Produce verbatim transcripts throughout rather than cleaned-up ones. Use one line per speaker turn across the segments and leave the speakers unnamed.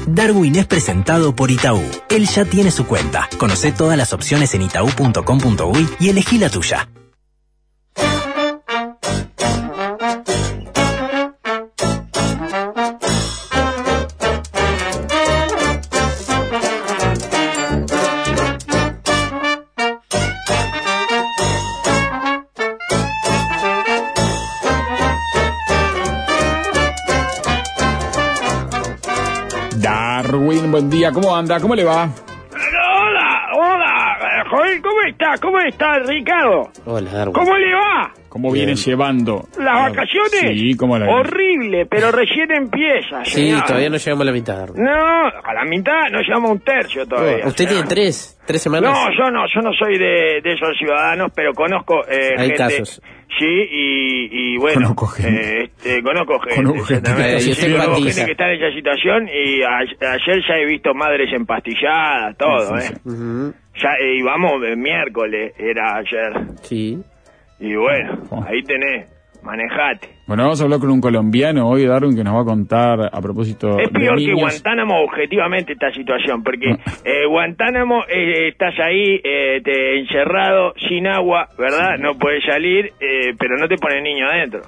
Darwin es presentado por Itaú. Él ya tiene su cuenta. Conocé todas las opciones en itaú punto com punto uy y elegí la tuya.
Darwin, buen día, ¿cómo anda? ¿Cómo le va?
Hola, hola, Joel, ¿cómo está? ¿Cómo está, Ricardo?
Hola, Darwin.
¿Cómo le va?
¿Cómo viene llevando?
¿Las vacaciones?
Sí, ¿cómo la
Horrible, pero recién empieza,
Sí,
señor.
todavía no llegamos a la mitad, Darwin.
No, a la mitad no llegamos a un tercio todavía.
¿Usted
señor.
tiene tres? ¿Tres semanas?
No, yo no, yo no soy de, de esos ciudadanos, pero conozco eh,
Hay
gente.
casos.
Sí, y, y bueno,
Conozco gente.
eh, este, conozco gente,
Conozco gente
exactamente.
que está en
Conozco
empatiza.
gente que está en esa situación y a- ayer ya he visto madres empastilladas, todo,
Sí, sí,
¿eh?
sí.
Ujú.
Ya, eh, y vamos, eh, miércoles era ayer.
Sí.
Y bueno,
Oh.
ahí tenés, manejate.
Bueno, vamos a hablar con un colombiano hoy, Darwin, que nos va a contar a propósito
Es
de
peor que
niños.
Guantánamo objetivamente esta situación, porque eh, Guantánamo eh, estás ahí eh, te, encerrado, sin agua, ¿verdad? No puedes salir, eh, pero no te ponen niño adentro.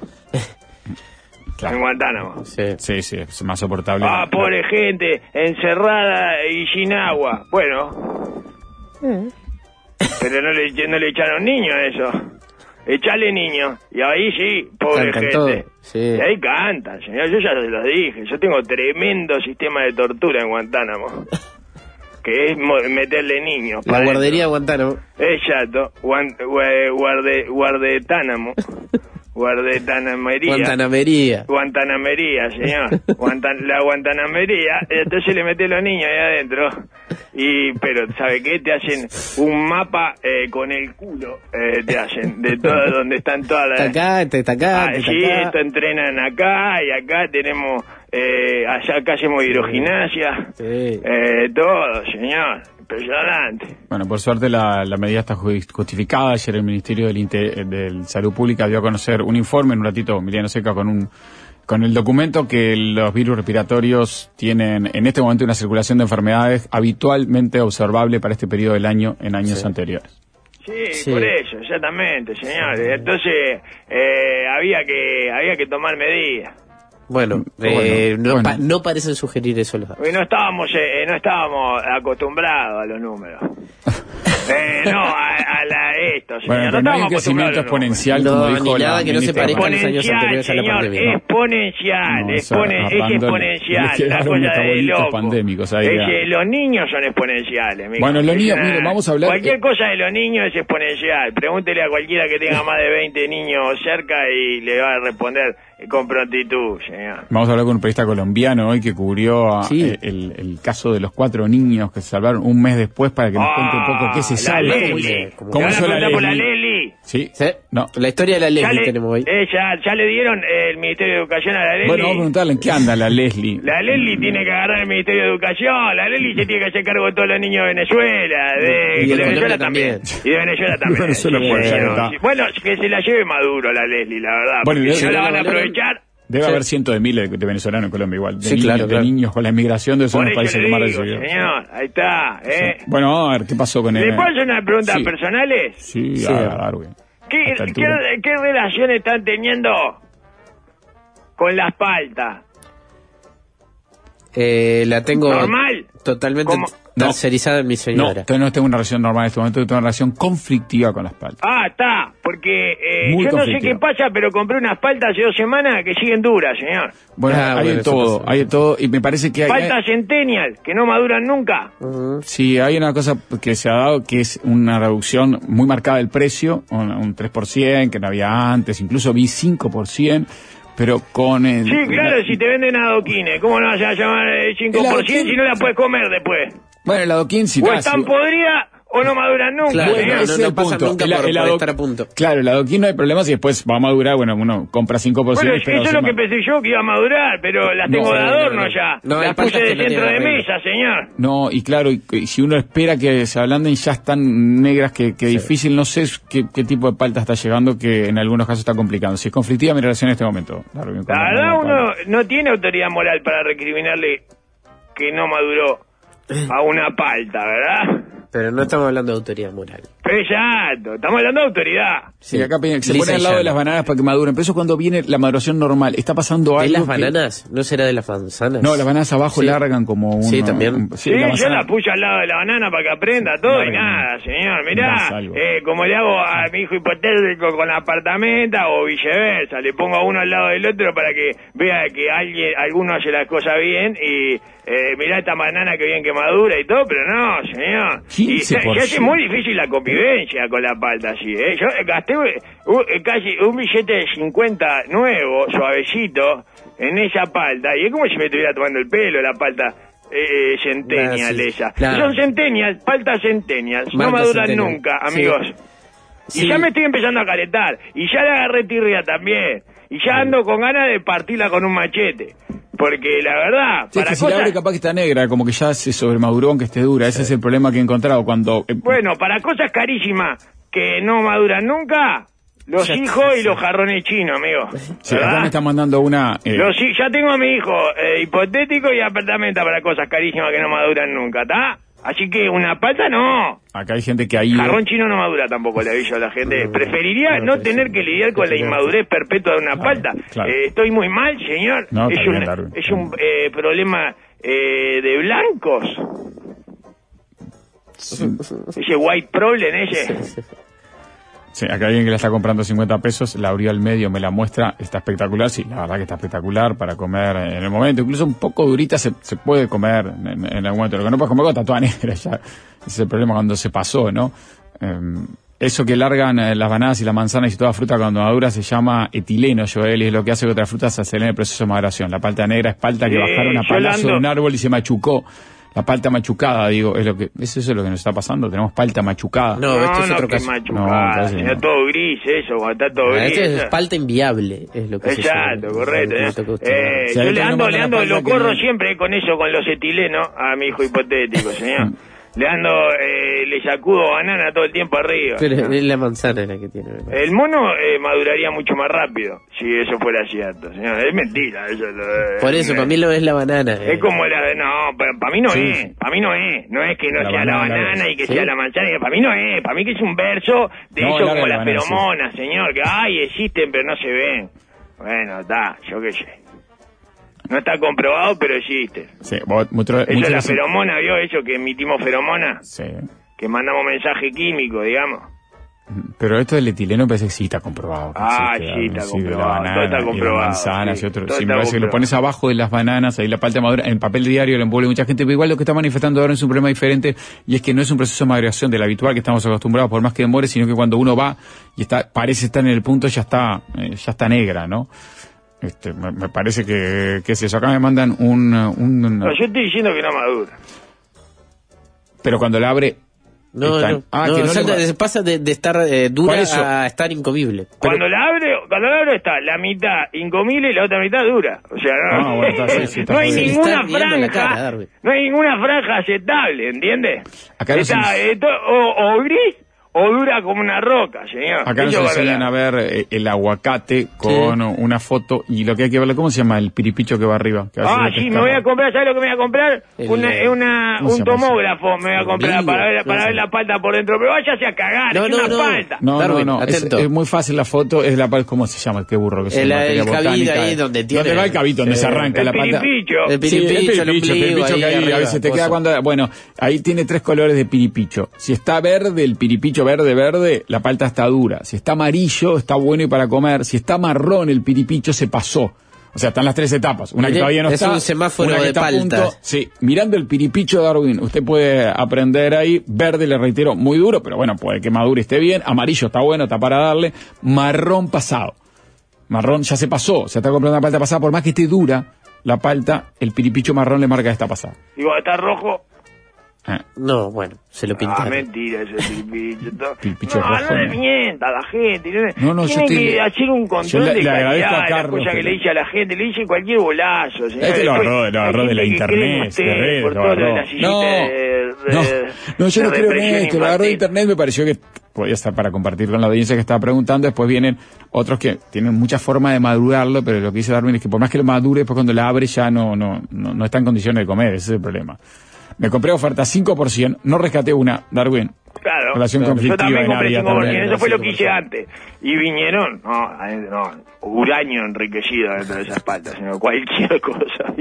Claro.
En Guantánamo.
Sí.
Sí, sí, es más soportable.
Ah, pobre gente, encerrada y sin agua. Bueno. Pero no le, no le echaron niño a eso. Echale niño. Y ahí sí, pobre
Cantan
gente.
todo, sí.
Y ahí cantan, señor. Yo ya se los dije. Yo tengo tremendo sistema de tortura en Guantánamo. Que es mo- meterle niños.
La
pa'
guardería
dentro.
Guantánamo.
Exacto. Guan- gua- guarde, guardetánamo. Guardetanamería.
Guantanamería.
Guantanamería, señor. Guantan- la Guantanamería. Entonces le metés los niños ahí adentro. Y, pero, ¿sabe qué? Te hacen un mapa eh, con el culo. Eh, te hacen de todo, donde están todas las.
Está acá, este está acá,
Ah,
este
sí,
está acá.
esto entrenan acá y acá tenemos. Eh, allá acá hacemos hidrogimnasia.
Sí.
Eh, todo, señor. Impresionante.
Bueno, por suerte la, la medida está ju- justificada. Ayer el Ministerio del, Inte- del Salud Pública dio a conocer un informe, en un ratito, Emiliano Seca, con un con el documento que los virus respiratorios tienen en este momento una circulación de enfermedades habitualmente observable para este periodo del año en años
Sí.
anteriores.
Sí,
Sí.
por eso, exactamente, señores. Entonces, eh, había que había que tomar medidas.
Bueno, eh,
Bueno,
no,
bueno.
pa- no parecen sugerir eso los datos.
Porque no estábamos eh, no estábamos acostumbrados a los números. eh, no, a, a la esto, señor.
Bueno,
no
pero no hay un
estábamos
crecimiento
acostumbrados a los números.
exponencial,
No,
como
ni
dijo
nada
la
que no se
ministra.
parezca a los años
Exponencial,
anteriores a la
señor,
pandemia. ¿no?
exponencial,
No,
expone-
esa-
es
Armando,
exponencial,
le
la
quedaron
cosa de
metabolitos
loco.
pandémicos ahí,
Es,
ya.
eh, los niños son exponenciales, mijo.
Bueno, los niños,
Es,
mire,
eh,
vamos a hablar-
Cualquier cosa de los niños es exponencial. Pregúntele a cualquiera que tenga más de veinte niños cerca y le va a responder con prontitud, señor.
Vamos a hablar con un periodista colombiano hoy que cubrió a-
Sí.
eh, el, el caso de los cuatro niños que se salvaron un mes después para que nos cuente un poco qué se
la
sabe.
Leslie.
¿Cómo
¿Te van a
hizo la
preguntar por la
Leslie?
Leslie?
Sí.
¿Sí?
No.
La historia de la
Ya
Leslie
le,
tenemos hoy.
eh, ya, ya le dieron el Ministerio de Educación a la Leslie.
Bueno, vamos a preguntarle en qué anda la Leslie.
La Leslie tiene que agarrar el Ministerio de Educación. La Leslie se tiene que hacer cargo de todos los niños de Venezuela. De,
Y de
de Venezuela
Colombia
también.
también.
Y de Venezuela también.
Venezuela
Sí,
puede
sí,
ser,
sí.
está.
Bueno, que se la lleve Maduro la Leslie, la verdad.
Bueno,
Porque
y
si no
de-
la van a
de-
aprovechar.
Debe
Sí.
haber cientos de miles de, de venezolanos en Colombia igual. De,
Sí,
niños,
claro,
de
claro.
niños con la inmigración de
Por
los
eso
países
le
que más
digo,
recibió.
señor. Ahí está, ¿eh?
Bueno, vamos a ver qué pasó con él.
¿Le puedo hacer una pregunta
Sí.
personales?
Sí,
Sí.
a Darwin.
¿Qué,
A esta
qué,
altura.
qué relación están teniendo con las paltas?
Eh, la tengo
¿Normal?
totalmente
¿Cómo?
tercerizada en mi
No,
señora.
entonces no tengo una relación normal en este momento, tengo una relación conflictiva con las paltas.
Ah, está, porque eh,
Muy
yo no sé
conflictivo.
qué pasa, pero compré unas paltas hace dos semanas que siguen duras, señor.
Bueno,
Ah,
hay
bueno,
de
eso
todo,
pasa.
hay de todo, y me parece que hay...
Paltas Centennial, que no maduran nunca.
Ujú.
Sí, hay una cosa que se ha dado que es una reducción muy marcada del precio, un, un tres por ciento que no había antes, incluso vi cinco por ciento, pero con el...
Sí, claro, si te venden adoquines, ¿cómo no vas a llamar el cinco por ciento
adoquín-
si no la puedes comer después?
Bueno, el adoquín sí
O
está...
están podridas o no maduran nunca,
Claro,
señor.
no,
ese
no,
es
no
el
pasa
punto.
nunca
El-
por,
el
por
ado-
estar a punto.
Claro, el adoquín no hay problema si después va a madurar, bueno, uno compra cinco por ciento
Bueno,
y espera
eso es
dos
lo que
semanas.
pensé yo que iba a madurar, pero las
No,
tengo de
no,
adorno
no, no.
ya.
No, hay
las puse
paltas
de
que no
centro de
tienen arreglo.
mesa, señor.
No, y claro, y, y si uno espera que se ablanden, ya están negras, que, que difícil, no sé qué, qué tipo de palta está llegando, que en algunos casos está complicando. Si es conflictiva mi relación en este momento. Darwin, con
La
la-
verdad,
con la
uno
palta.
no tiene autoridad moral para recriminarle que no maduró a una palta, ¿verdad?
Pero no estamos hablando de autoridad moral.
Exacto, estamos hablando de autoridad.
Sí, acá se
Lisa
pone al lado
y
de las
llana.
bananas para que maduren. Pero eso cuando viene la maduración normal. Está pasando
¿De
algo
las
que-
bananas? ¿No será de las manzanas?
No, las bananas abajo
Sí.
largan como un...
Sí, también.
un-
Sí,
la
yo
manzana-
la puse al lado de la banana para que aprenda todo y
Larga,
nada,
no.
señor. Mirá,
Das algo.
eh, como le hago a mi hijo hipotético con la apartamenta o viceversa, le pongo a uno al lado del otro para que vea que alguien, alguno hace las cosas bien y eh, mirá esta banana que bien que madura y todo, pero no, señor. Y
quince
se,
por
se hace
ciento.
muy difícil la convivencia con la palta así, ¿eh? Yo eh, gasté uh, eh, casi un billete de cincuenta nuevo, suavecito, en esa palta y es como si me estuviera tomando el pelo la palta. Eh, centennial
Claro, sí,
esa.
claro.
Son centennials, paltas centennials. No
Malta
maduran
centennial.
nunca,
Sí.
amigos.
Sí.
Y ya me estoy empezando a calentar. Y ya le agarré tirria también. Y ya ando con ganas de partirla con un machete. Porque la verdad,
Sí, es
para
que si la
cosas...
abre capaz que está negra, como que ya se sobremaduró aunque esté dura. Ese es el problema que he encontrado cuando... eh,
Bueno, para cosas carísimas que no maduran nunca, los
Ya-
hijos y los jarrones chinos, amigo.
sí, acá
¿Verdad?
me está mandando una... eh,
Los hi- ya tengo a mi hijo eh, hipotético y apartamento para cosas carísimas que no maduran nunca, ¿está? Así que una palta no.
acá hay gente que ha ido...
Jarrón chino no madura tampoco, le aviso a la gente. Preferiría
no,
no
pero
tener
sí.
que lidiar con la inmadurez perpetua de una
Claro,
palta.
claro.
Eh, estoy muy mal, señor.
No,
es
está
un,
bien, Darwin.
es un eh, problema eh, de blancos. Ese white problem ese.
Sí, acá hay alguien que la está comprando cincuenta pesos, la abrió al medio, me la muestra, está espectacular, sí, la verdad que está espectacular para comer en el momento, incluso un poco durita se, se puede comer en, en algún momento, lo que no puedes comer con está toda negra ya, ese es el problema cuando se pasó, ¿no? Eh, eso que largan eh, las bananas y las manzanas y toda fruta cuando madura se llama etileno, Joel, y es lo que hace que otras frutas se aceleren el proceso de maduración. La palta negra es palta que
Sí,
bajaron a
yo
palazo
ando-
de un árbol y se machucó. La palta machucada, digo, es lo que, ¿es eso lo que nos está pasando? Tenemos palta machucada.
No,
No,
esto es
no,
otro
que
caso.
machucada,
No, casi
señor,
no.
todo gris eso, cuando está todo
Ah,
gris.
esto es
esa-
palta inviable, es lo que se
Exacto,
llama.
correcto.
Lo que
¿eh?
me toca usted.
Eh,
Si
yo
hay
le
otro que
ando,
no
le
manda
ando,
la
lo
palta
corro
que-
siempre con eso, con los etilenos, a mi hijo hipotético, señor. Le ando, eh, le sacudo banana todo el tiempo arriba.
Pero es la manzana la que tiene. me parece.
El mono eh, maduraría mucho más rápido si eso fuera cierto, señor. Es mentira, eso lo-
Por eso,
eh,
para mí lo es la banana. eh.
es como la de, no, para mí no
Sí.
es, para mí no es, no es que no
La
sea la
banana,
banana y que
¿sí?
sea la manzana, para mí no es, para mí que es un verso de
No,
eso
larga
como
la
las
banana, sí.
feromonas, señor, que ay, existen pero no se ven. Bueno, está, yo qué sé. No está comprobado, pero existe.
Sí, vos, mucho-
Eso
muchas
es la
veces-
feromona, ¿vio? Eso que emitimos feromonas,
Sí.
que mandamos mensaje químico, digamos.
Pero esto del etileno parece que sí está comprobado. que
Ah,
existe,
sí,
algo
está
así de la
comprobado,
banana
todo está
y de
comprobado,
manzanas
sí,
y otro.
todo
Sí, me
está
parece que lo
comprobado.
pones abajo de las bananas, ahí la palta madura, en papel diario lo envuelve mucha gente, pero igual lo que está manifestando ahora es un problema diferente y es que no es un proceso de maduración del habitual que estamos acostumbrados por más que demore, sino que cuando uno va y está parece estar en el punto ya está eh, ya está negra, ¿no? Este, me, me parece que, que es eso. Acá me mandan un, un
No, yo estoy diciendo que no madura.
pero cuando la abre
No,
están-
no.
ah,
no,
que no
salta-
le-
se pasa de, de estar eh, dura
Por eso.
a estar incomible.
Cuando la abre, cuando la abre está la mitad incomible y la otra mitad dura. O sea, no,
Ah, bueno, está, sí, sí, está
no hay
muy bien.
ninguna
Está riendo la
franja,
cara, Darwin.
no hay ninguna franja aceptable, ¿entiendes?
Acá nos
Está,
ens-
eh, to- o, o gris o dura como una roca, señor.
Acá nos
Eso
enseñan
valora.
a ver eh, el aguacate con
Sí.
una foto y lo que hay que ver, ¿cómo se llama? El piripicho que va arriba. que a veces
Ah,
lo
sí, me
pescamos.
voy a comprar, ¿sabes lo que me voy a comprar?
El,
Una,
eh,
una,
¿cómo se
un
llama eso?
tomógrafo me voy a comprar
Ombligo,
para ver, para
no
ver
sé.
la palta por dentro. Pero váyase a cagar,
No,
es
no,
una
no.
palta.
No,
Darwin,
no, no, es,
atento.
es muy fácil la foto, es la pal- ¿cómo se llama? Qué burro que soy,
El-
materia
el cabide
botánica,
ahí
eh.
donde tiene-
Donde va el cabito, donde
eh,
se arranca
el
la pata.
piripicho.
El
Sí, el
piripicho, el
piripicho, el
ombligo,
piripicho que
ahí
ahí a
arriba,
veces te
cosa.
queda cuando... Bueno, ahí tiene tres colores de piripicho. Si está verde, el piripicho verde, verde, la palta está dura. Si está amarillo, está bueno y para comer. Si está marrón, el piripicho se pasó. O sea, están las tres etapas. Una que
Mire,
todavía no
es
está.
un semáforo
una que
de
está a punto.
paltas.
Sí, mirando el piripicho, Darwin, usted puede aprender ahí. Verde, le reitero, muy duro, pero bueno, puede que madure y esté bien. Amarillo está bueno, está para darle. Marrón pasado. Marrón ya se pasó. Se está comprando una palta pasada. Por más que esté dura la palta, el piripicho marrón le marca esta pasada.
Y cuando está rojo,
Ah.
No, bueno, se lo
Ah,
pintaron.
mentira, ese pipicho.
Pipicho
no,
rojo,
no le
no.
mienta a la gente.
No, no, yo
Tiene
estoy-
que hacer un
yo
control
le-
de
le agradezco
calidad
a
de las
Carlos
cosas que
que-
le dice a la gente. Le dice cualquier bolazo, señor.
Este lo
Después,
agarró, lo
hay
agarró de la
gente que cree en
internet,
usted
de redes,
por
lo
todo lo de
agarró.
la sillita
No,
de-
no,
de-
no, yo
de
no creo en
represión
esto, lo agarró de
infantil.
internet, me pareció que podía estar para compartir con la audiencia que estaba preguntando. Después vienen otros que tienen mucha forma de madurarlo, pero lo que dice Darwin es que por más que lo madure, después cuando la abre ya no, no, no, no está en condiciones de comer, ese es el problema. Me compré oferta cinco por ciento, no rescaté una, Darwin.
Claro,
Relación
claro.
conflictiva
Yo también
en
compré
área
cinco por ciento,
también.
eso fue lo que hice antes. Y vinieron, no, no, uranio enriquecido dentro de esas patas, sino cualquier cosa.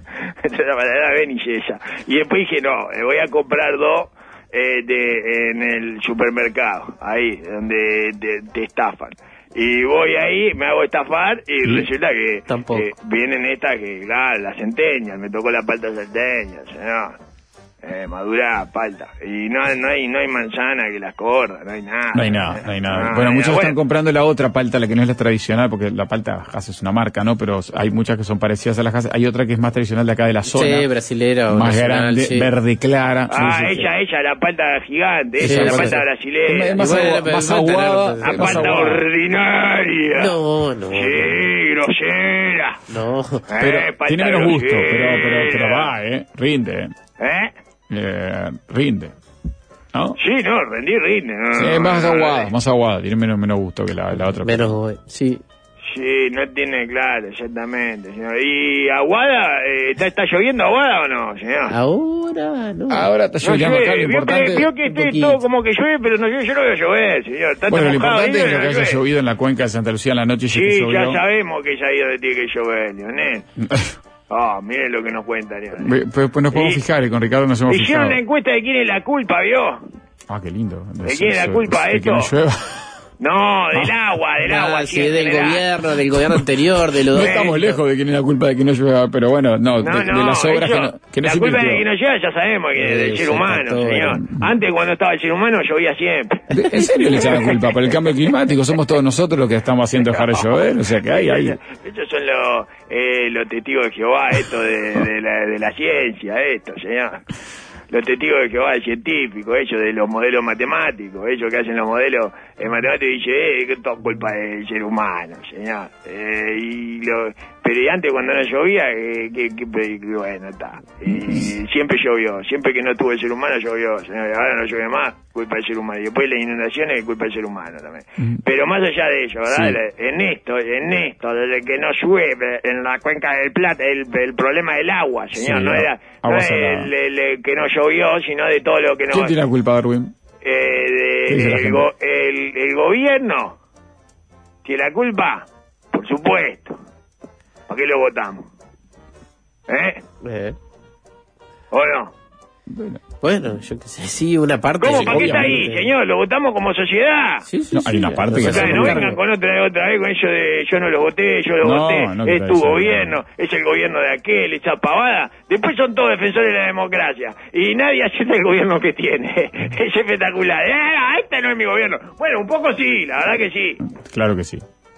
Era Ben y ella. Y después dije, no, eh, voy a comprar dos eh, de, en el supermercado, ahí, donde te, te estafan. Y voy ahí, me hago estafar y
¿Sí?
resulta que
Tampoco.
eh, vienen estas que, claro, las centenias, me tocó la palta centeña, señor. Eh, madura, palta. Y no, no hay no hay manzana que las corra, no hay nada.
No hay nada, no hay nada.
No,
bueno,
no hay
muchos
nada.
están
Bueno,
comprando la otra palta, la que no es la tradicional, porque la palta Hass es una marca, ¿no? Pero hay muchas que son parecidas a la Hass. Hay otra que es más tradicional de acá de la zona.
Sí, brasilera o
más
nacional,
grande,
sí.
verde clara.
Ah,
Sí, sí, sí.
ella, ella, la palta gigante,
Sí,
esa es
la
la
palta-
palta
Es
brasilera.
más,
Igual
agua-
era-
más
no, no, no,
aguada.
no,
La
es más
palta
aguada.
ordinaria.
No, no.
Sí, grosera.
No.
Pero
Eh, palta
tiene menos gusto,
grosera.
pero, pero, pero va, ¿eh? Rinde, ¿eh?
¿Eh?
Eh, rinde. ¿No?
Sí, no, rendí, rinde. No,
Sí,
no,
es más
no,
aguada,
no.
más aguada. Tiene menos, menos gusto que la, la otra.
Menos, sí.
Sí, no tiene claro, exactamente, señor. ¿Y Aguada? Eh, ¿está, ¿Está lloviendo Aguada o no, señor?
Ahora, no.
Ahora está
No
lloviendo acá, lo
llueve, vio
importante...
que, vio que
un
esté
poquito.
todo como que llueve, pero no llueve, yo no veo llover, señor. Está
Bueno, lo
mojado
importante
ahí,
es lo que
no
haya
llueve.
llovido en la cuenca de Santa Lucía en la noche y
Sí,
que
ya
llovió.
sabemos que es ahí donde tiene que llover, Leonel. Ah, miren lo que nos cuenta, Leonel.
Pues, pues nos podemos
Y-
fijar, y con Ricardo nos hemos
Hicieron
fijado.
la encuesta de quién es la culpa, ¿vio?
Ah, qué lindo.
¿De quién es la culpa
de
esto?
que no llueva.
No, del agua, del
Ah,
agua.
sí,
sí, en
del
general.
gobierno, del gobierno anterior, de los
No
dos.
estamos lejos de quién es la culpa de que no llueva, pero bueno, no,
No,
de,
no,
de las obras
eso,
que no, que no
la
se
culpa de
invirtió.
que no llega ya sabemos que es del
Sí,
ser
sí,
humano,
está todo
señor.
bien.
Antes cuando estaba el ser humano llovía siempre.
De- ¿En serio le echan la culpa por el cambio climático? Somos todos nosotros los que estamos haciendo dejar de llover, o sea que hay, hay.
Estos son los, eh, los testigos de Jehová, esto de, de, la, de la ciencia, esto, señor. Los testigos de Jehová científicos, ellos de los modelos matemáticos, ellos que hacen los modelos eh, matemáticos, y dicen, eh, que todo culpa del ser humano, señor. Eh, y lo, pero y antes cuando no llovía, eh, que, que, que bueno, está. Y siempre llovió, siempre que no tuvo el ser humano llovió, señor. Y ahora no llueve más, culpa del ser humano. Y después las inundaciones, culpa del ser humano también. Pero más allá de ello, ¿verdad?
Sí.
En esto, en esto, desde que no llueve en la cuenca del Plata, el, el problema del agua, señor,
Sí,
no era no
agua
es
salada.
el, el- el que no llovió, sino de todo lo que no...
¿Quién tiene la culpa, Darwin?
Eh, de-
¿Qué dice la
el,
gente?
go- el, el gobierno tiene la culpa, por supuesto. ¿Para qué lo votamos? ¿Eh?
Eh,
¿O no?
Bueno,
Bueno, yo qué sé, sí, una parte.
¿Cómo?
sí,
¿Para qué está ahí,
obviamente.
señor? Lo votamos como sociedad.
Sí, sí,
No,
sí,
hay una
ya,
parte
no
que
se
O sea,
hace
no
cargo.
vengan con otra otra vez con eso de yo no lo voté, yo lo
No,
voté,
no, que
es
está
tu
diciendo.
gobierno, es el gobierno de aquel, esa pavada. Después son todos defensores de la democracia y nadie acepta el gobierno que tiene. Es espectacular. ¡Ah, este no es mi gobierno! Bueno, un poco sí, la verdad que sí.
claro que sí.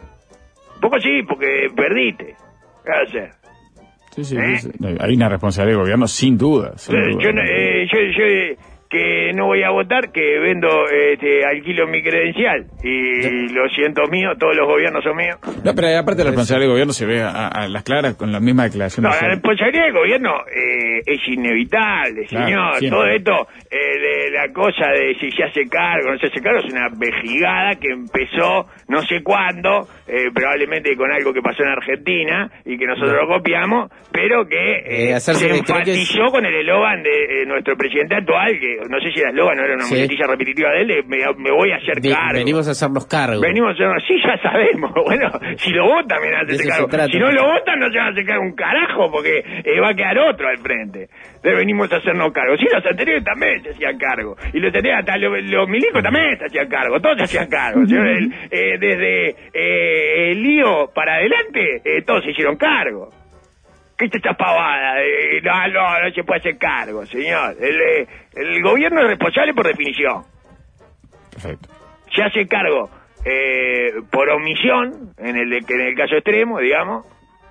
Un poco sí, porque perdiste. ¿Qué vas a hacer?
Sí, sí,
¿Eh?
sí, sí. Hay una responsabilidad del gobierno, sin duda. Sin
Eh,
duda.
yo, no- eh, yo, yo, eh, que no voy a votar, que vendo, este, alquilo mi credencial y los cientos míos, todos los gobiernos son míos.
No, pero aparte la responsabilidad del gobierno se ve a, a las claras con la misma declaración
No,
de
la
ayer.
responsabilidad del gobierno eh, es inevitable,
Claro,
señor.
siempre.
Todo esto, eh, de la cosa de si se hace cargo o no se hace cargo, es una vejigada que empezó no sé cuándo, eh, probablemente con algo que pasó en Argentina y que nosotros lo copiamos, pero que eh,
Eh, hacerse
se
de- creo que es-
enfatizó con el eslogan de eh, nuestro presidente actual, que no sé si era eslogan o era una
Sí.
muletilla repetitiva de él, de me, me voy a hacer
Ve-
cargo.
venimos a hacernos cargo.
Venimos a hacer, sí, ya sabemos. Bueno, si lo votan, me van a
De
hacer
eso
cargo.
se trata.
Si no lo votan, no se van a hacer cargo un carajo, porque eh, va a quedar otro al frente. Entonces venimos a hacernos cargo. Sí, los anteriores también se hacían cargo. Y los anteriores, hasta los, los milicos también se hacían cargo. Todos se hacían cargo. Señor, el- eh, desde eh, el lío para adelante, eh, todos se hicieron cargo. ¿Qué es esta pavada? Eh, no, no, no se puede hacer cargo, señor. El, eh, el gobierno es responsable por definición.
Perfecto.
Se hace cargo eh, por omisión, en el, de- que en el caso extremo, digamos,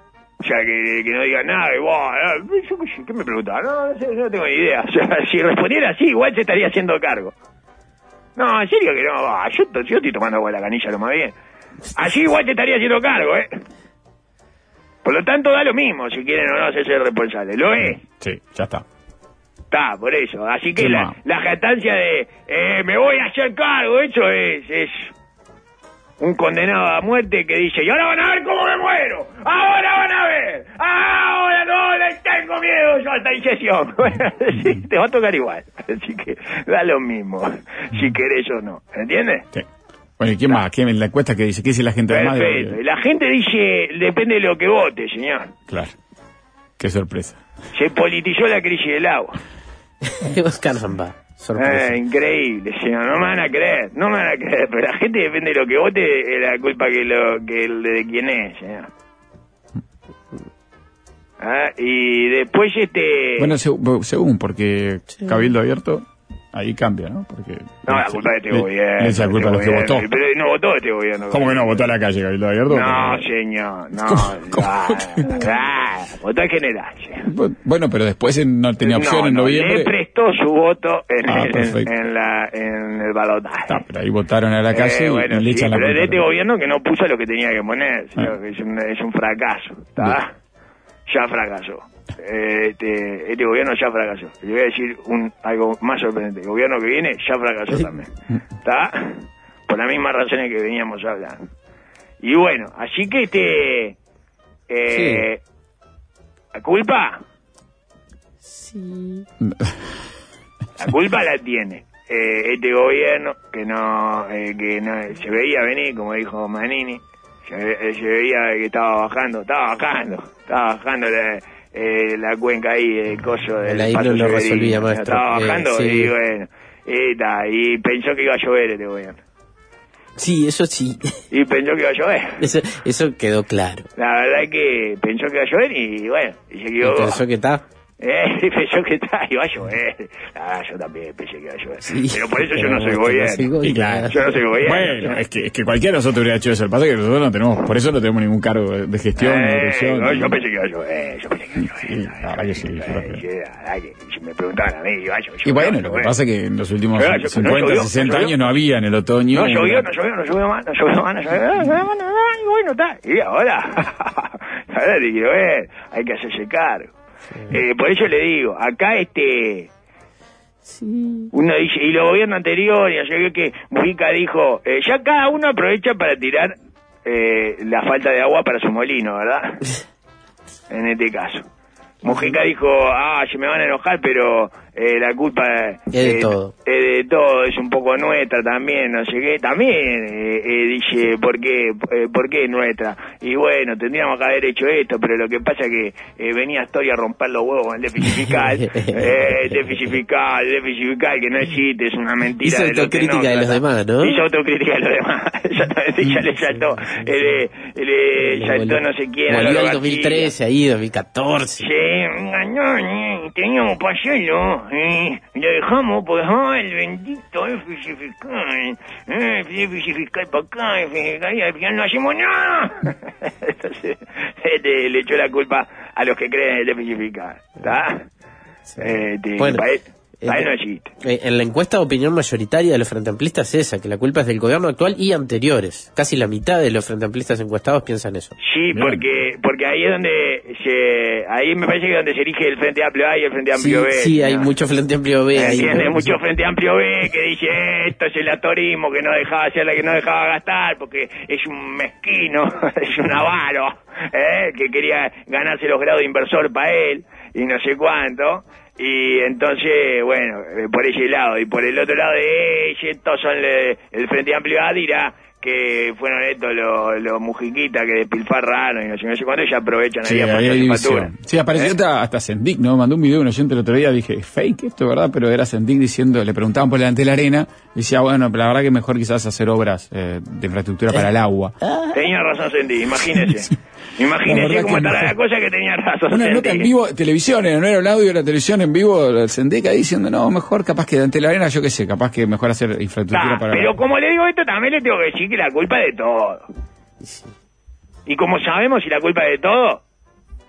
O sea, que, que no digan nada, y vos, yo, ¿qué, ¿qué me preguntaba? No, no sé, no tengo ni idea. O sea, si respondiera así, igual se estaría haciendo cargo. No, en serio que no, va, yo, yo estoy tomando agua de la canilla lo más bien. Así igual te estaría haciendo cargo, ¿eh? Por lo tanto, da lo mismo si quieren o no hacerse responsable. ¿Lo es?
Sí, ya está.
Está, por eso. Así que
Sí,
la,
ma.
la jactancia de eh, me voy a hacer cargo, eso es, es un condenado a muerte que dice, y ahora van a ver cómo me muero, ahora van a ver, ahora no le tengo miedo yo a esta incesión. Bueno, sí, te va a tocar igual. Así que da lo mismo, si querés o no. ¿Entiendes?
Sí. Bueno, ¿y quién más? ¿Quién en la encuesta que dice? ¿Qué dice la gente además de-
Perfecto. Y la gente dice, depende de lo que vote, señor.
Claro. Qué sorpresa.
Se politizó la crisis del agua.
Caramba, sorpresa.
Eh, increíble, señor. No me van a creer, no me van a creer. Pero la gente depende de lo que vote, es la culpa que lo que el de quién es, señor. Ah, y después este...
Bueno, seg- según, porque Cabildo Abierto, ahí cambia, ¿no? Porque
no, la culpa de este
le-
gobierno.
le echa la culpa a los que
este
votó.
gobierno. Pero no votó este gobierno.
¿Cómo que no? ¿Votó a la calle Cabildo Abierto?
No, señor, no.
¿Cómo- cómo
ah,
que?
ah, votó en general, señor.
Bu- Bueno, pero después en- no tenía opción
no,
en
no,
noviembre.
le prestó su voto en,
Ah,
en-
perfecto.
en la, en el balotaje.
Ah, pero ahí votaron a la calle
Eh,
y-
bueno,
y le
sí,
echan la
pero es de
culpa.
este gobierno que no puso lo que tenía que poner, señor,
Ah.
que es un, es un fracaso, ¿está? Ya fracasó. Eh, Este, este gobierno ya fracasó. Le voy a decir un algo más sorprendente. El gobierno que viene ya fracasó también, ¿está? Por las mismas razones que veníamos hablando. Y bueno, así que este... Eh, ¿La culpa?
Sí.
La culpa la tiene eh, este gobierno que no eh, que no se veía venir, como dijo Manini, se, ve- se veía que estaba bajando, estaba bajando, estaba bajando la, eh, la cuenca ahí, el coso del
La himno
Paso
lo
Severino.
resolvía, maestro.
Estaba
Eh,
bajando
sí.
y bueno, y, ta, y pensó que iba a llover este gobierno.
Sí, eso sí.
Y pensó que iba a llover.
Eso, eso quedó claro.
La verdad es que pensó que iba a llover y bueno, y se
Y
equivocó.
pensó que está.
Eh, pensó que está, iba a llover. Ah, yo también pensé que iba a llover.
Sí,
pero por eso yo
pero
no soy
no
gobierno.
soy gobierno.
Y claro.
Yo no soy gobierno.
Bueno, es que, es que cualquiera de nosotros hubiera hecho eso. El pasa es que nosotros no tenemos, por eso no tenemos ningún cargo de de gestión, de
Eh,
dirección.
no, yo pensé que iba a llover, yo pensé que iba a llover.
Sí, la verdad que sí, yo
Eh,
también.
sí, la verdad que si me preguntaban a mí, iba a llover.
Y bueno, lo que pasa es que en los últimos
Pero yo- no
cincuenta,
llovió,
sesenta
no llovió.
años no había en el otoño.
No llovió, no llovió, no llovió más, no llovió más, no llovió más, no llovió más, no llovió más, y bueno, está. Y ahora, ahora te quiero ver, hay que hacerse cargo. Eh, por eso le digo, acá este...
Sí.
Uno dice, y los gobiernos anteriores, yo veo que Mujica dijo, eh, ya cada uno aprovecha para tirar eh, la falta de agua para su molino, ¿verdad? En este caso. Mujica dijo, ah, se me van a enojar, pero eh, la culpa
Es de
eh,
todo.
es de todo, es un poco nuestra también, no sé qué. También eh, eh, dice, ¿por qué? Eh, ¿Por qué nuestra? Y bueno, tendríamos que haber hecho esto, pero lo que pasa es que eh, venía Story a romper los huevos con el déficit fiscal. eh, déficit fiscal, déficit fiscal, que no existe, es una mentira.
Hizo
de los
autocrítica de los
tecnócratas.
demás, ¿no?
Hizo autocrítica de los demás. Exactamente, ya le saltó. Le, le saltó no sé quién. a
Volvió
los
al dos mil trece, ahí, dos mil catorce.
Sí, engañó, eh, teníamos para hacerlo, eh, lo dejamos porque ah, el bendito déficit fiscal, eh, déficit fiscal para acá, déficit fiscal, y al final no hacemos nada. Entonces, este, le echó la culpa a los que creen en el déficit fiscal, ¿está? Eh, te-
Bueno,
para él, para él
eh,
no existe.
Eh, En la encuesta de opinión mayoritaria de los frente amplistas es esa, que la culpa es del gobierno actual y anteriores. Casi la mitad de los frente amplistas encuestados piensan eso.
Sí,
Bien.
porque porque ahí es donde se, ahí me parece que es donde se elige el Frente Amplio A y el Frente
Sí,
Amplio B.
sí, hay
¿no?
mucho frente amplio B ahí.
¿Entiendes?
¿no?
Mucho Frente Amplio B que dice esto es el atorismo que no dejaba hacer la que no dejaba gastar porque es un mezquino, es un avaro, ¿eh? Que quería ganarse los grados de inversor para él y no sé cuánto. Y entonces, bueno, eh, por ese lado. Y por el otro lado de eh, estos son le- el Frente Amplio A dirá que fueron estos los, los mujiquitas que despilfarraron y no sé, no sé cuánto y ya aprovechan
Sí,
ahí a
ahí hay
pasar
división.
factura.
Sí, apareció
¿Eh?
hasta, hasta Sendik, ¿no? Mandó un video un oyente el otro día, dije, ¿es fake esto, verdad? Pero era Sendik diciendo, le preguntaban por delante de la arena, y decía, bueno, la verdad que mejor quizás hacer obras eh, de infraestructura para el agua.
Tenía razón Sendik, imagínese.
La
Imagínese
verdad
cómo
que
estará
no.
la cosa que tenía razón
Una
Sendik.
nota en vivo, televisión, era, no era un audio, era televisión en vivo, el Sendik ahí diciendo, no, mejor capaz que delante de la arena, yo qué sé, capaz que mejor hacer infraestructura
Ta,
para
pero como le digo esto, también le tengo que decir que la culpa es de todo. Y como sabemos si la culpa es de todo,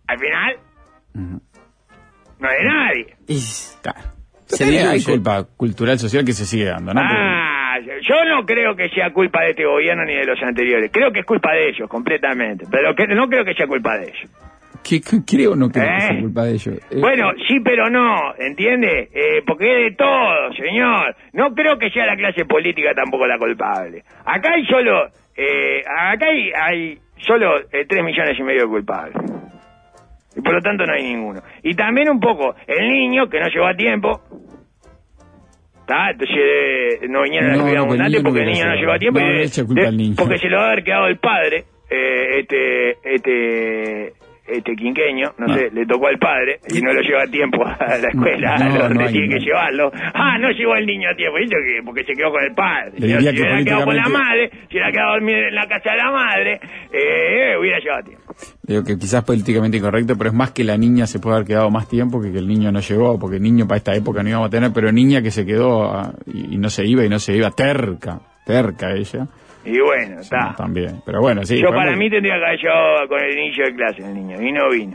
al final,
Uh-huh.
no es de nadie.
Y,
Claro.
Se
Hay
diluye.
culpa cultural, social que se sigue dando, ¿no?
Ah, yo no creo que sea culpa de este gobierno ni de los anteriores. Creo que es culpa de ellos, completamente. Pero que, no creo que sea culpa de ellos.
¿Qué, qué creo o no creo que
¿Eh?
sea culpa de ellos? Eh,
Bueno, sí, pero no, ¿entiende? Eh, porque es de todo, señor. No creo que sea la clase política tampoco la culpable. Acá hay solo, eh, acá hay, hay solo eh, tres millones y medio de culpables. Y por lo tanto no hay ninguno. Y también un poco el niño que no llegó a tiempo. ¿Tá? Entonces eh, no vinieron a la
No,
actividad
no, pues el
abundante
niño
porque
no
el niño no
hubiera
llegó a tiempo.
llegado. No,
y
no
de-
eche culpa
de-
al niño.
porque se lo va a haber quedado el padre, eh, este, este, este quinqueño, no,
No.
sé, le tocó al padre y no lo lleva a tiempo a la escuela,
No,
a donde
no hay,
tiene que
no.
llevarlo. Ah, no llegó el niño a tiempo. ¿Y eso qué? Porque se quedó con el padre.
Le
Si
diría
se
que
hubiera quedado con la
políticamente-
madre, si hubiera quedado a dormir en la casa de la madre, eh, hubiera llegado a tiempo.
Digo que quizás políticamente incorrecto, pero es más que la niña se puede haber quedado más tiempo que que el niño no llegó, porque el niño para esta época no íbamos a tener, pero niña que se quedó ah, y, y no se iba y no se iba, terca, terca ella.
Y bueno,
Sí,
está.
también, pero bueno, sí.
Yo
podemos-
para mí tendría que haber llevado con el inicio de clase el niño, y no vino.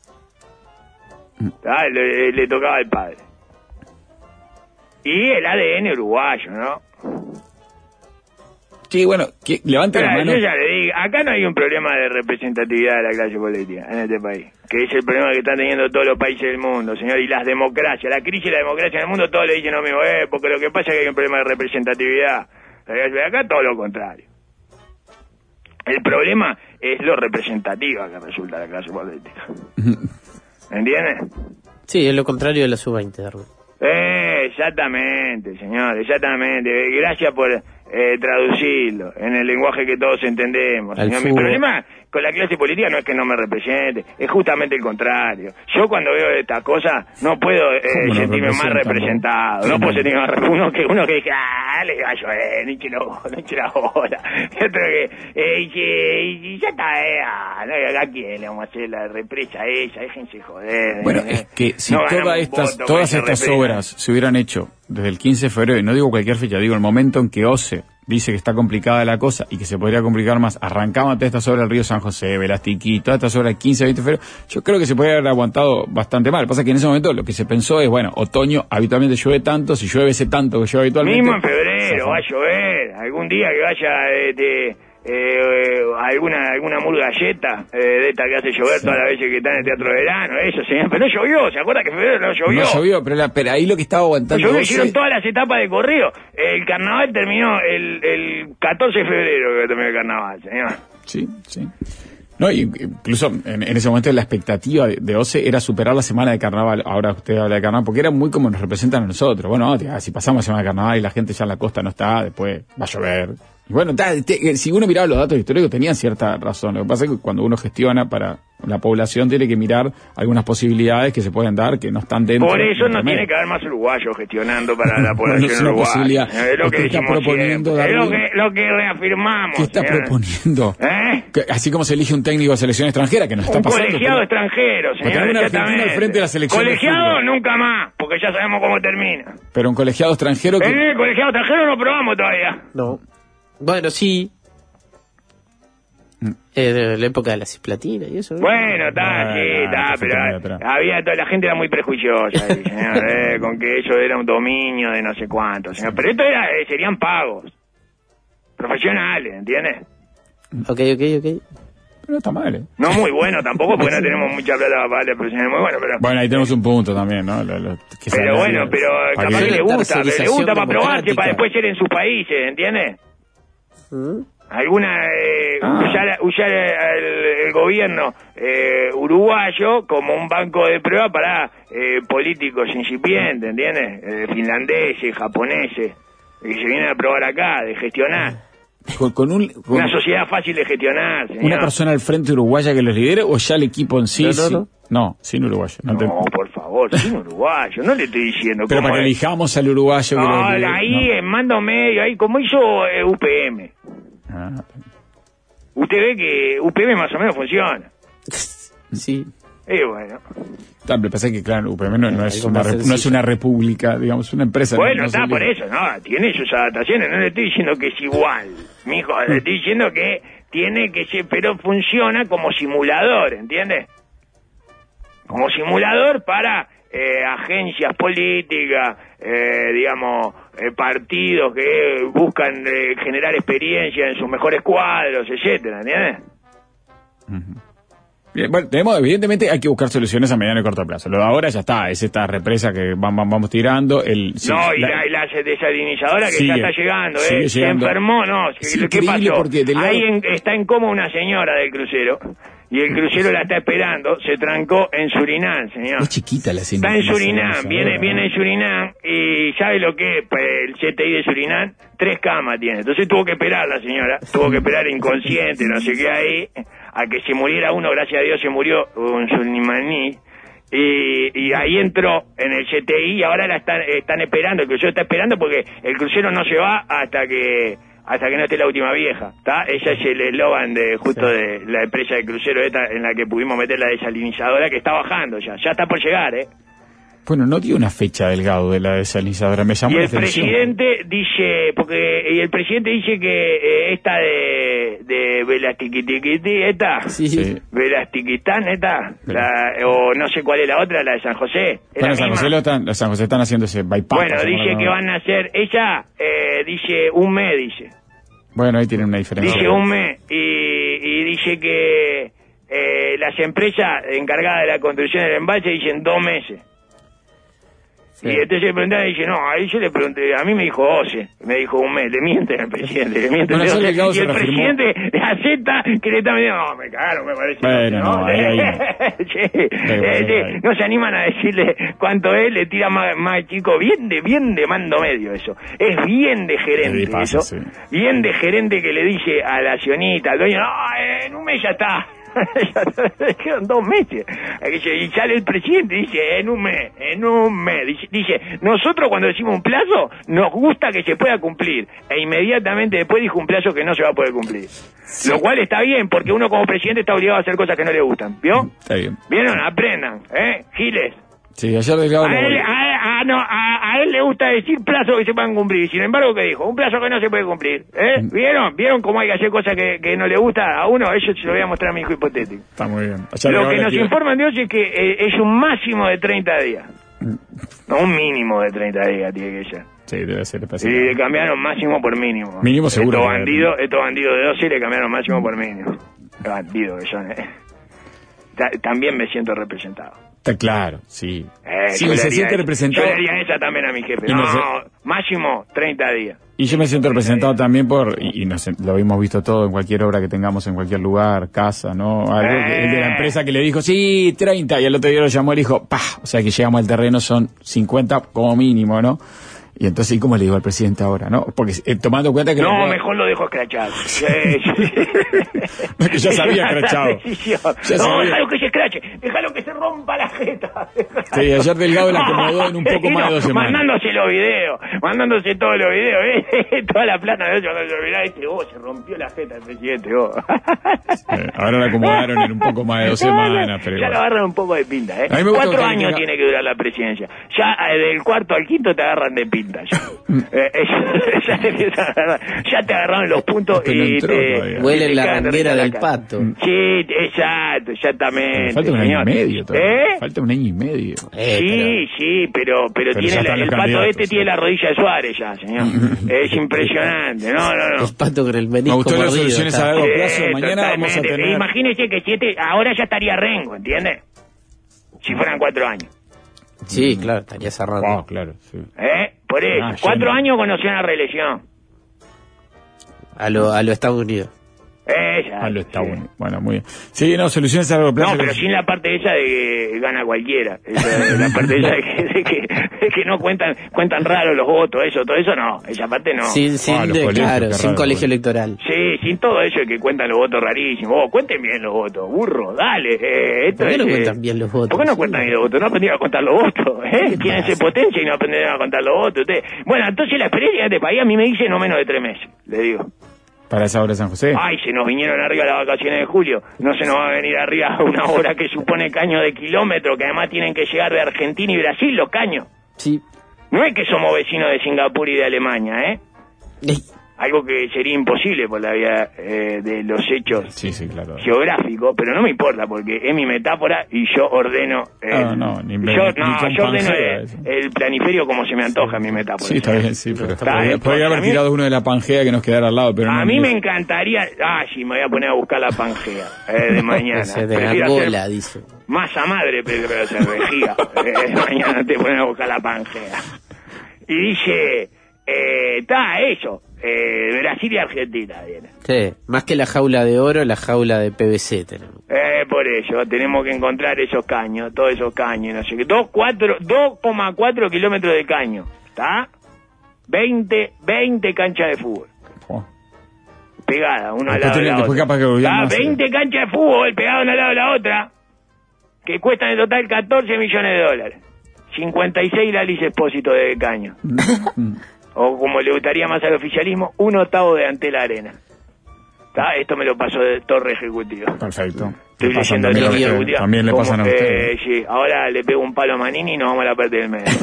Ah, le, le tocaba al padre. Y el A D N uruguayo, ¿no?
Sí, bueno, que, levante la
Pero
mano.
yo ya le digo, acá no hay un problema de representatividad de la clase política en este país, que es el problema que están teniendo todos los países del mundo, señor, y las democracias, la crisis de la democracia en el mundo, todos le dicen lo mismo, eh, porque lo que pasa es que hay un problema de representatividad. Acá todo lo contrario. El problema es lo representativa que resulta la clase política. ¿Entiendes?
sí, es lo contrario de la sub veinte, Darwin.
Eh, exactamente, señor, exactamente. Gracias por eh, traducirlo en el lenguaje que todos entendemos.
Al
Señor. Mi
fútbol.
problema con la clase política no es que no me represente, es justamente el contrario. Yo cuando veo estas cosas no puedo eh,
¿Cómo no
sentirme más
representan,
representado.
vos?
No
Sí,
puedo
no.
sentirme más representado. Uno que, uno que dice, ah, le gallo, eh, ni que no, ni que la bola. Y otro que, eh, y, que- y ya está, eh, ah, no, ¿a quién le vamos a hacer la represa a ella? Déjense joder.
Bueno,
eh.
es que si
No ganamos
todas
un
estas,
voto con
todas
esa
estas
represa.
obras se hubieran hecho desde el quince de febrero, y no digo cualquier fecha, digo el momento en que OCE dice que está complicada la cosa y que se podría complicar más, arrancaban todas estas obras del río San José, Velastiquí, todas estas obras del quince, veinte de febrero, yo creo que se podría haber aguantado bastante mal. Lo que pasa es que en ese momento lo que se pensó es, bueno, otoño habitualmente llueve tanto, si llueve ese tanto que llueve habitualmente...
Mismo en febrero
zafamos.
va a llover, algún día que vaya eh, de, eh, eh, alguna alguna murgalleta eh, de esta que hace llover todas las veces que está en el teatro de verano, eso señor, pero no llovió, ¿se acuerda que en febrero no llovió?
No llovió, pero, la- pero ahí lo que estaba
No
aguantando
llovió,
OCE-
hicieron todas las etapas de corrido, el carnaval terminó el, el catorce de febrero que terminó el carnaval, señor.
Sí, sí. No, y incluso en, en ese momento la expectativa de, de OCE era superar la semana de carnaval. Ahora usted habla de carnaval, porque era muy como nos representan a nosotros. Bueno, tía, si pasamos la semana de carnaval y la gente ya en la costa no está, después va a llover. Y bueno, ta, te- si uno miraba los datos históricos tenían cierta razón. Lo que pasa es que cuando uno gestiona para la población tiene que mirar algunas posibilidades que se pueden dar que no están dentro.
Por eso
del
no
promedio.
tiene que haber más uruguayos gestionando para la
Bueno,
población
es una
uruguaya.
posibilidad.
Es lo
Lo
que
que está
decimos
proponiendo
siempre. Es lo
Darwin.
que, lo que reafirmamos.
¿Qué está
señor.
proponiendo?
¿Eh?
Que así como se elige un técnico de selección extranjera, que no está
Un
pasando.
colegiado
pero-
extranjero, señor.
tener un argentino
exactamente.
al frente de la selección de
Colegiado
fútbol.
nunca más, porque ya sabemos cómo termina.
Pero un colegiado extranjero que...
Eh, colegiado extranjero no probamos todavía.
No. Bueno, sí. Eh, de la época de la cisplatina y eso. ¿no?
Bueno, está,
Bueno,
sí, está,
eso fue
pero
muy atrás.
había toda la gente era muy prejuiciosa ahí, señor, eh, con que eso era un dominio de no sé cuánto, señor. Pero esto era, eh, serían pagos profesionales, ¿entiendes?
Ok, ok, ok.
No está mal, ¿eh?
No muy bueno tampoco, porque no tenemos mucha plata para pagarle a profesionales muy bueno, pero...
Bueno, ahí tenemos un punto también, ¿no? Lo- lo- que
Pero
se-
bueno, pero
para
capaz
que-
que le gusta, pero le
tercerización
gusta para probarse,
democrática.
para después ser en sus países, ¿entiendes?
¿Mm?
Alguna, eh,
Ah.
usar, usar el, el gobierno eh, uruguayo como un banco de prueba para eh, políticos incipientes, ¿entiendes? Eh, finlandeses, japoneses, que se vienen a probar acá, de gestionar.
Con, con un, con
Una sociedad fácil de gestionar, señor.
una persona al frente uruguaya que los lidere o ya el equipo en sí.
No, no,
sí?
no.
No, sin uruguayo. No,
No,
te-
por favor, sin uruguayo, no le estoy diciendo
pero
cómo
para que
es.
elijamos al uruguayo que
No,
los lidere.
ahí
no.
en mando medio, ahí como hizo eh, U P M.
Ah,
Usted ve que U P M más o menos funciona.
Sí.
Y bueno.
está, me pasa que, claro, U P M no, no es
Algo
una,
más
rep- no es
sencillo.
una república, digamos, una empresa.
Bueno,
no, no
está
se
por
elige.
eso, no, tiene sus adaptaciones, no le estoy diciendo que es igual, mijo, le estoy diciendo que tiene que ser, pero funciona como simulador, ¿entiendes? como simulador para eh, agencias políticas, eh, digamos, eh, partidos que buscan eh, generar experiencia en sus mejores cuadros, etcétera, ¿entiendes?
Uh-huh. Bien, bueno, tenemos, evidentemente hay que buscar soluciones a mediano y corto plazo. Lo de ahora ya está, es esta represa que vamos, vamos tirando. El, sí,
no, y
la,
la, la desalinizadora que
sigue,
ya está llegando, ¿eh?
llegando.
Se enfermó, no,
es
¿qué pasó?
Lado...
Ahí en, está en coma una señora del crucero, y el crucero la está esperando, se trancó en Surinam, señor.
Es chiquita la
Está en Surinam, viene, viene en Surinam, y ¿sabe lo que es? Pues el C T I de Surinam, tres camas tiene. Entonces tuvo que esperar la señora, tuvo que esperar inconsciente, no sé qué ahí, a que se muriera uno, gracias a Dios se murió un surinaní, y, y ahí entró en el C T I y ahora la están, están esperando, el crucero está esperando porque el crucero no se va hasta que hasta que no esté la última vieja, ¿está? Ese es el eslogan de justo sí. de la empresa de crucero esta en la que pudimos meter la desalinizadora, que está bajando ya, ya está por llegar, ¿eh?
Bueno, no dio una fecha Delgado de la desalinizadora, me llamó
y
la
el
atención.
presidente dice, porque y el presidente dice que eh, esta de de Velastiquitiquiti, esta,
sí, sí.
Velastiquistán, esta, la, o no sé cuál es la otra, la de San José.
Bueno, San José, lo están, San José están haciendo ese bypass.
Bueno, dice que van a hacer, ella eh, dice un mes, dice.
Bueno, ahí tienen una diferencia.
Dice un mes, y, y dice que eh, las empresas encargadas de la construcción del embalse dicen dos meses. Sí. Y entonces le preguntaba y dice, no, ahí yo le pregunté, a mí me dijo doce, me dijo un mes, le mienten al presidente, le mienten
bueno,
doce,
y el
presidente acepta que le está diciendo, no, me cagaron, me parece.
Bueno, no, no, ahí, ahí.
sí, eh, sí, no se animan a decirle cuánto es, le tira más, más chico, bien de, bien de mando medio eso, es bien de gerente pasa, eso, sí. bien de gerente que le dice a la sionita, al dueño, no, en un mes ya está. Quedan dos meses. Y sale el presidente y dice, en un mes, en un mes. Dice, dice, nosotros cuando decimos un plazo, nos gusta que se pueda cumplir. E inmediatamente después dijo un plazo que no se va a poder cumplir. Sí. Lo cual está bien, porque uno como presidente está obligado a hacer cosas que no le gustan. ¿Vio?
Está bien.
¿Vieron? Aprendan, ¿eh? Giles.
Sí, ayer Delgado...
A él, a, a, no, a, a él le gusta decir plazos que se puedan cumplir. Sin embargo, ¿qué dijo? Un plazo que no se puede cumplir. ¿Eh? ¿Vieron? ¿Vieron cómo hay que hacer cosas que, que no le gusta a uno? Eso se lo voy a mostrar a mi hijo hipotético.
Está muy bien. Ayer
lo que nos
quiero...
informan de hoy es que eh, es un máximo de treinta días. No, un mínimo de treinta días tiene que ser.
Sí, debe ser especial.
Y le cambiaron máximo por mínimo.
Mínimo seguro.
Estos bandidos, estos bandidos de doce le cambiaron máximo por mínimo. Qué bandidos que son, ¿eh? También me siento representado.
Está claro, sí.
Eh,
sí, se siente
esa.
representado.
Yo le haría esa también a mi jefe. No, no máximo treinta días.
Y yo me siento representado también por, y, y nos, lo hemos visto todo en cualquier obra que tengamos en cualquier lugar, casa, ¿no? Algo
eh.
que, el de la empresa que le dijo, sí, treinta, y el otro día lo llamó y le dijo, pa, o sea que llegamos al terreno, son cincuenta como mínimo, ¿no? Y entonces, ¿y cómo le digo al presidente ahora, no? Porque eh, tomando en cuenta que...
No,
puedo...
mejor lo dejo escrachado.
No, que ya sabía escrachado.
Ya no, sabía. Déjalo que se escrache, déjalo que se rompa la jeta.
Sí, ayer Delgado la acomodó en un poco más de dos semanas.
Mandándose los videos, mandándose todos los videos, ¿eh? Toda la plata de ellos, mirá, este, oh, se rompió la jeta el presidente, oh.
Eh, ahora la acomodaron en un poco más de dos semanas, pero
ya
igual.
lo agarran un poco de pinta, ¿eh? Cuatro años tenga... tiene que durar la presidencia. Ya eh, del cuarto al quinto te agarran de pinta. Ya, eh, ya, te, ya te agarraron los puntos
este
y
no
te...
Huele la ranguera del pato.
Sí, exacto, exactamente.
Pero falta un
señor.
año y medio todavía.
¿Eh?
Falta un año y medio.
Eh, sí, pero... sí, pero, pero, pero tiene la, el pato este sí. tiene la rodilla de Suárez ya, señor. Es impresionante. No, no, no.
El pato con el menisco
me gustó las soluciones
está.
a largo plazo.
Eh,
Mañana
totalmente.
vamos a tener...
Imagínese que siete, ahora ya estaría Rengo, ¿entiende? Si fueran cuatro años.
Sí, claro, estaría cerrando.
Oh, claro, sí.
¿Eh? Por eso,
Ah,
cuatro
no.
años conoció una reelección.
A lo, a los Estados Unidos.
Ella.
Ah, lo está sí. bueno. Bueno, muy bien. Sí, no, soluciones a largo plazo.
No, pero sin la parte esa de que gana cualquiera. Esa, la parte esa de que, de que, de que no cuentan cuentan raro los votos, eso, todo eso no. Esa parte no.
Sin, sin,
Ah,
de,
colegios,
claro, sin
raro,
colegio
bueno.
electoral.
Sí, sin todo eso de que cuentan los votos rarísimos. Vos, cuenten bien los votos, burro, dale. Eh, esto
¿Por qué
es,
no
eh,
cuentan bien los votos?
¿Por qué no cuentan bien los votos? No aprendieron a contar los votos, ¿eh? Tienen esa potencia y no aprendieron a contar los votos. Ustedes. Bueno, entonces la experiencia de este país a mí me dice no menos de tres meses, le digo.
Para esa obra de San José.
Ay, se nos vinieron arriba las vacaciones de julio. No se nos va a venir arriba una obra que supone caños de kilómetros, que además tienen que llegar de Argentina y Brasil los caños.
Sí.
No es que somos vecinos de Singapur y de Alemania, ¿eh? algo que sería imposible por la vía eh, de los hechos
sí, sí, claro.
geográficos, pero no me importa porque es mi metáfora y yo ordeno el,
no, no, ni,
yo,
ni
no, yo ordeno
Pangea,
el, el planiferio como se me antoja mi metáfora.
Sí, está bien, sí, pero
Está
podría,
bien,
podría haber
a mí-
tirado uno de la Pangea que nos quedara al lado, pero no.
a mí
ni
me
eso.
encantaría, ah, sí, me voy a poner a buscar la Pangea eh, de mañana.
Ese de
Prefiero
Angola,
hacer
dice.
masa madre, pero hacer vejiga. Eh, mañana te ponen a buscar la Pangea. Y dice, está eh, eso, eh, Brasil y Argentina viene.
Sí, más que la jaula de oro, la jaula de P V C tenemos.
Eh, por eso, tenemos que encontrar esos caños, todos esos caños, no sé qué. dos coma cuatro kilómetros de caño, ¿está? veinte, veinte canchas de fútbol.
Oh.
Pegadas, una al
Después
lado de
tenés-
la
después
otra.
capaz que el gobierno
¿Está?
hace-
veinte canchas de fútbol pegadas una al lado de la otra, que cuestan en total catorce millones de dólares. cincuenta y seis la Lice Espósito de caño. O como le gustaría más al oficialismo, un octavo de Antel Arena. ¿Está? Esto me lo pasó de Torre Ejecutivo.
Perfecto.
Estoy
Le pasan
leyendo el
también, a
Torre
ustedes,
Ejecutivo.
también le
Como,
pasan a
eh,
ustedes.
sí, ahora le pego un palo a Manini y nos vamos a la parte del medio.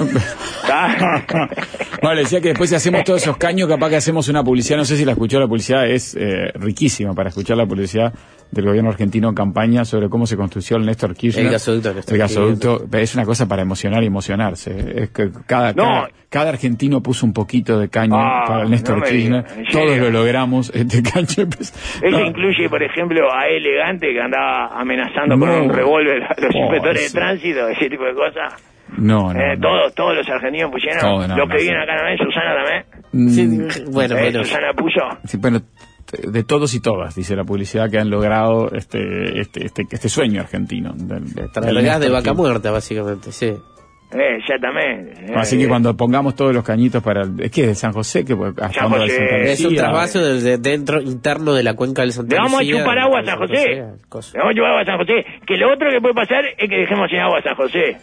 ¿Está?
Vale, decía que después si hacemos todos esos caños, capaz que hacemos una publicidad, no sé si la escuchó, la publicidad es eh, riquísima para escuchar la publicidad del gobierno argentino en campaña sobre cómo se construyó el Néstor Kirchner.
El gasoducto Néstor
El gasoducto, es una cosa para emocionar y emocionarse. Es que cada,
No.
cada, cada argentino puso un poquito de caño
Ah,
para el Néstor
no me
Kirchner.
digas, ¿en
Todos
serio?
lo logramos, este caño empezó-
Eso
No.
incluye, por ejemplo, a Elegante, que andaba amenazando con
No.
un revólver a los
Oh,
inspectores
sí.
de tránsito, ese tipo de cosas.
No, no,
Eh,
no.
Todos, todos los argentinos pusieron.
Todo, no,
los
no,
que
sí.
vienen acá también, Susana también.
Mm,
Sí, bueno,
Eh,
bueno.
Susana puso.
sí, bueno, de todos y todas, dice la publicidad, que han logrado este este este, este sueño argentino. Del, del
Tragás de
Néstor
vaca
Kirchner.
muerta, básicamente, sí.
Eh, exactamente. Eh,
Así que cuando pongamos todos los cañitos para el... ¿Es que es de San José? Que hasta
San
dónde va el
José.
Santa
Es un
Lucía?
trasvaso desde dentro, interno de la cuenca del Santa
Le vamos a
Lucía,
chupar agua a San
del
José.
el coso.
Le vamos a chupar agua a San José. Que lo otro que puede pasar es que dejemos sin agua a San José.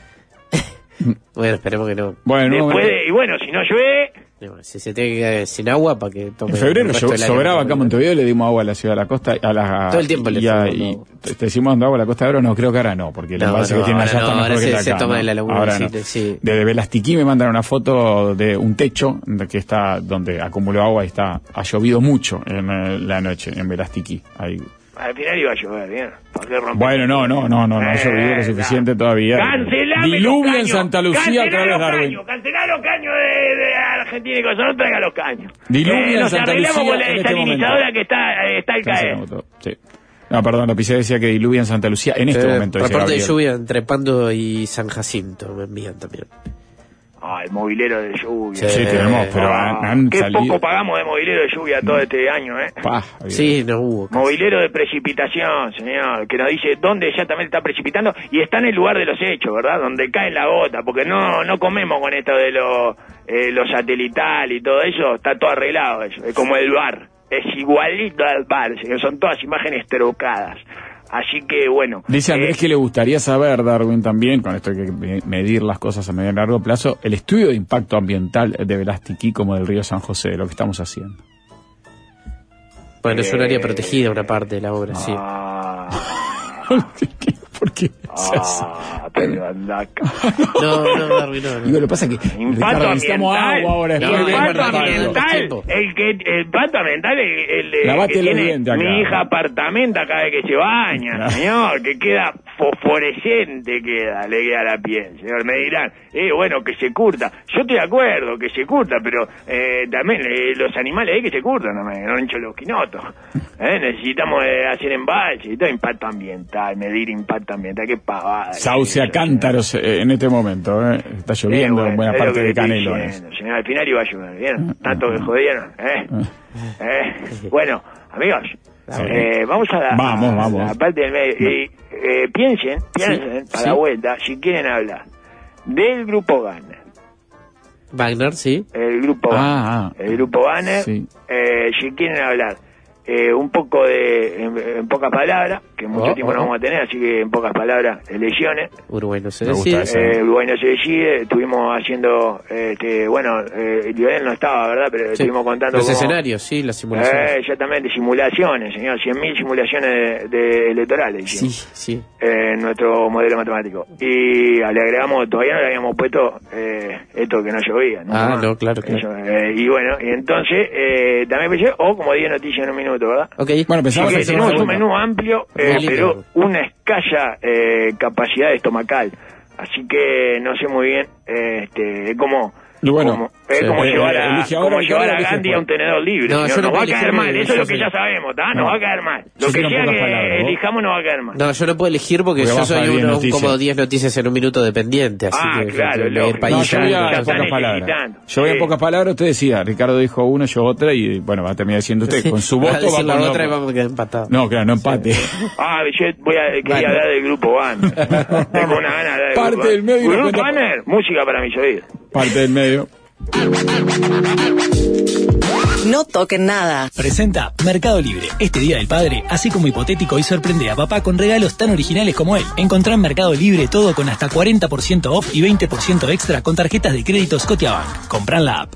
Bueno, esperemos que no.
Bueno,
Después
bueno,
de, y bueno, si no llueve,
Bueno, si se tiene que quedar sin agua para que tome
en febrero
el resto
yo-
del año.
sobraba acá en Montevideo, le dimos agua a la ciudad de la costa. A la,
Todo el tiempo le
y, a-
fuimos,
y
¿no?
te, te decimos dando agua a la costa de Oro, no, creo que ahora no, porque el
No,
envase
no,
que tiene allá
ahora
está
no,
mejor
ahora
que
se-
el
se
acá,
toma
¿no?
de la laguna,
Ahora
sí,
no.
sí.
Desde Velastiquí me mandan una foto de un techo de que está donde acumuló agua y está ha llovido mucho en eh, la noche en Velastiquí. Ahí.
al final iba a llover, ¿bien? ¿Para qué romper?
Bueno, no, no, no, no, no ha
Eh,
llovido lo suficiente todavía.
Cancelame
Diluvio
los
en
caños,
Santa Lucía
cancelá
otra vez,
los
Darwin.
caños, cancelá los caños de, de Argentina y cosas, no traiga los caños.
Diluvio en
nos
Santa
arreglamos
Lucía
con la
en este
desalinizadora
momento.
que está, eh, está al caer.
Cancelamos todo, sí. No, perdón, la pisé decía que diluvia en Santa Lucía en este
Eh,
momento. dice
reporte de
Gabriel.
lluvia entre Pando y San Jacinto, me envían también.
Ah, el movilero de lluvia.
Sí,
Eh,
tenemos, pero han,
Ah,
han
qué
salido.
poco pagamos de movilero de lluvia todo este año, ¿eh?
Pa,
Sí, no hubo. casi.
Movilero de precipitación, señor, que nos dice dónde exactamente está precipitando y está en el lugar de los hechos, ¿verdad? Donde cae la gota, porque no no comemos con esto de lo, eh, lo satelital y todo eso, está todo arreglado eso, es como el bar, es igualito al bar, señor, son todas imágenes trucadas. Así que, bueno.
Dice Andrés
eh,
que le gustaría saber, Darwin, también, con esto hay que me- medir las cosas a medio y largo plazo, el estudio de impacto ambiental de Velastiquí como del río San José, lo que estamos haciendo.
Bueno, es un área
eh,
protegida una parte de la obra, sí.
Ah,
¿Por qué?
ah, pero anda acá.
No, no, Darwin, no, no.
Digo, lo que pasa es que,
Impacto
Ricardo, necesitamos
ambiental.
agua ahora.
Y
después
No,
de-
es
impacto
verdad,
ambiental,
tiempo.
el que el impacto ambiental el, el de
Lavate
que
los
tiene
dientes acá.
mi hija apartamenta cada vez que se baña,
Claro.
señor, que queda fosforescente queda, le queda la piel, señor, me dirán, eh, bueno, que se curta, yo estoy de acuerdo que se curta, pero eh, también eh, los animales hay que se curtan, no me no hincho los quinotos, eh, necesitamos eh, hacer embalse y todo, impacto ambiental, medir impacto ambiental, qué pavada.
Sauce a
eso,
cántaros eh, en este momento, eh. Está lloviendo
eh,
en buena
es lo
parte
que
de
estoy
Canelones.
diciendo, señor, al final iba a llover, ¿vieron? Tanto que jodieron, ¿eh? ¿Eh? Bueno, amigos,
Sí.
eh, vamos a la,
Vamos,
a
vamos.
la parte del medio. Eh, eh, piensen, piensen,
Sí,
para
sí.
la vuelta, si quieren hablar del grupo Banner.
Wagner, sí.
El grupo
Ah,
Banner. El grupo Banner,
sí.
eh, si quieren hablar eh, un poco de, en, en pocas palabras, que mucho
Oh,
tiempo
oh,
no vamos a tener, así que en pocas palabras, elecciones.
Uruguay no se
Me gusta
decide.
eso.
Eh, Uruguay no se decide, estuvimos haciendo, este, bueno, eh, Lionel no estaba, ¿verdad? Pero
Sí.
estuvimos contando
Los
cómo-
escenarios, sí, las simulaciones.
Eh, exactamente, simulaciones, señor, cien mil simulaciones de, de electorales
Sí,
hicimos,
sí.
eh, en nuestro modelo matemático. Y le agregamos, todavía no le habíamos puesto eh, esto que no llovía. nunca
Ah,
más.
no, claro, claro.
Eso, eh, y bueno, y entonces eh, también pensé, o como diez noticias en un minuto, ¿verdad?
Ok.
Bueno,
Así
pensamos
que
en
tenemos un
segunda.
menú amplio, eh,
Muy lindo.
pero una escasa eh, capacidad estomacal. Así que no sé muy bien, eh, este, es como...
Y bueno,
como, es
sí.
como
Eh,
llevar a,
elige ahora,
como
Ricardo,
llevar a
elige
Gandhi a un
después.
tenedor libre.
No,
señor.
yo no
Nos va
puedo
a caer
elegir
mal,
porque
eso es
yo
lo que
soy-
ya sabemos, ¿tá?
No.
Nos va a caer mal. Lo
Yo
que
quiero
sea
pocas
que
palabras, ¿vos?
elijamos nos va a caer mal.
No, yo no puedo elegir porque,
Porque
yo
vas a
soy
diez
uno,
noticias.
como diez noticias en un minuto dependiente. Así
Ah,
que,
claro,
que me
loco.
el país
No,
No,
yo
ya-
voy
ya
a
están
pocas palabras.
necesitando.
Yo voy a
Sí.
pocas palabras, usted decía, Ricardo dijo uno, yo otra, y bueno, va a terminar diciendo usted. Con su
Va a
voto
decir
va
la
con
otra y
otro.
vamos a quedar empatados.
No, claro, no empate.
Ah, yo voy a, quería
Bueno.
hablar del grupo Banner. Tengo una gana de hablar del
Parte
grupo
del medio y nos
Grupo
cuenta-
Banner, música para mis oídos.
Parte del medio.
No toquen nada.
Presenta Mercado Libre. Este Día del Padre, así como hipotético, y sorprende a papá con regalos tan originales como él. Encontrá en Mercado Libre todo con hasta cuarenta por ciento off y veinte por ciento extra con tarjetas de crédito Scotiabank. Comprá en la app.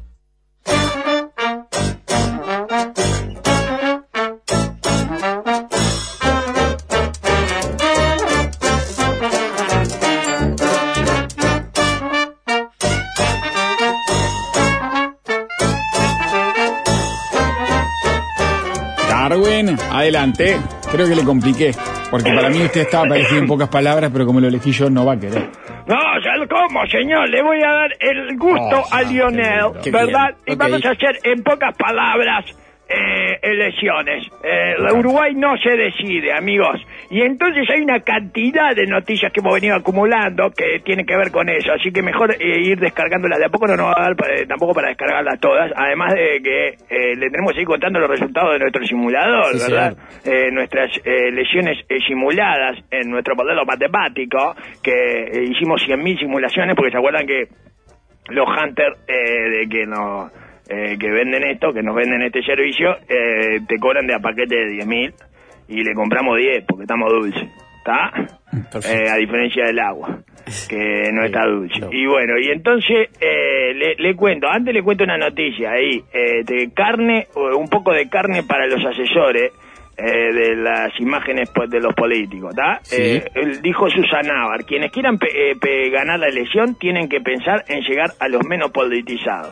Darwin, adelante. Creo que le compliqué. Porque para mí usted estaba parecido en pocas palabras, pero como lo elegí yo, no va a querer.
No, ya lo como, señor. Le voy a dar el gusto
Oh,
a Lionel,
qué
¿verdad?
bien.
Y vamos
Ok.
a hacer, en pocas palabras, eh, elecciones. Eh, la Uruguay no se decide, amigos. Y entonces hay una cantidad de noticias que hemos venido acumulando que tienen que ver con eso. Así que mejor eh, ir descargándolas. De a poco no nos va a dar para- eh, tampoco para descargarlas todas. Además de que eh, le tenemos que ir contando los resultados de nuestro simulador,
Sí,
¿verdad? Eh, nuestras eh, lesiones eh, simuladas en nuestro modelo matemático, que eh, hicimos cien mil simulaciones, porque se acuerdan que los hunters eh, de que nos eh, que venden esto, que nos venden este servicio, eh, te cobran de a paquete de diez mil y le compramos diez porque estamos dulces, ¿está?
Perfecto.
Eh, a diferencia del agua, que no está dulce.
No.
Y bueno, y entonces eh, le, le cuento, antes le cuento una noticia ahí, eh, de carne, o un poco de carne para los asesores eh, de las imágenes pues, de los políticos, ¿está?
Sí.
Eh, él dijo Susana Navar, quienes quieran pe- eh, pe- ganar la elección tienen que pensar en llegar a los menos politizados.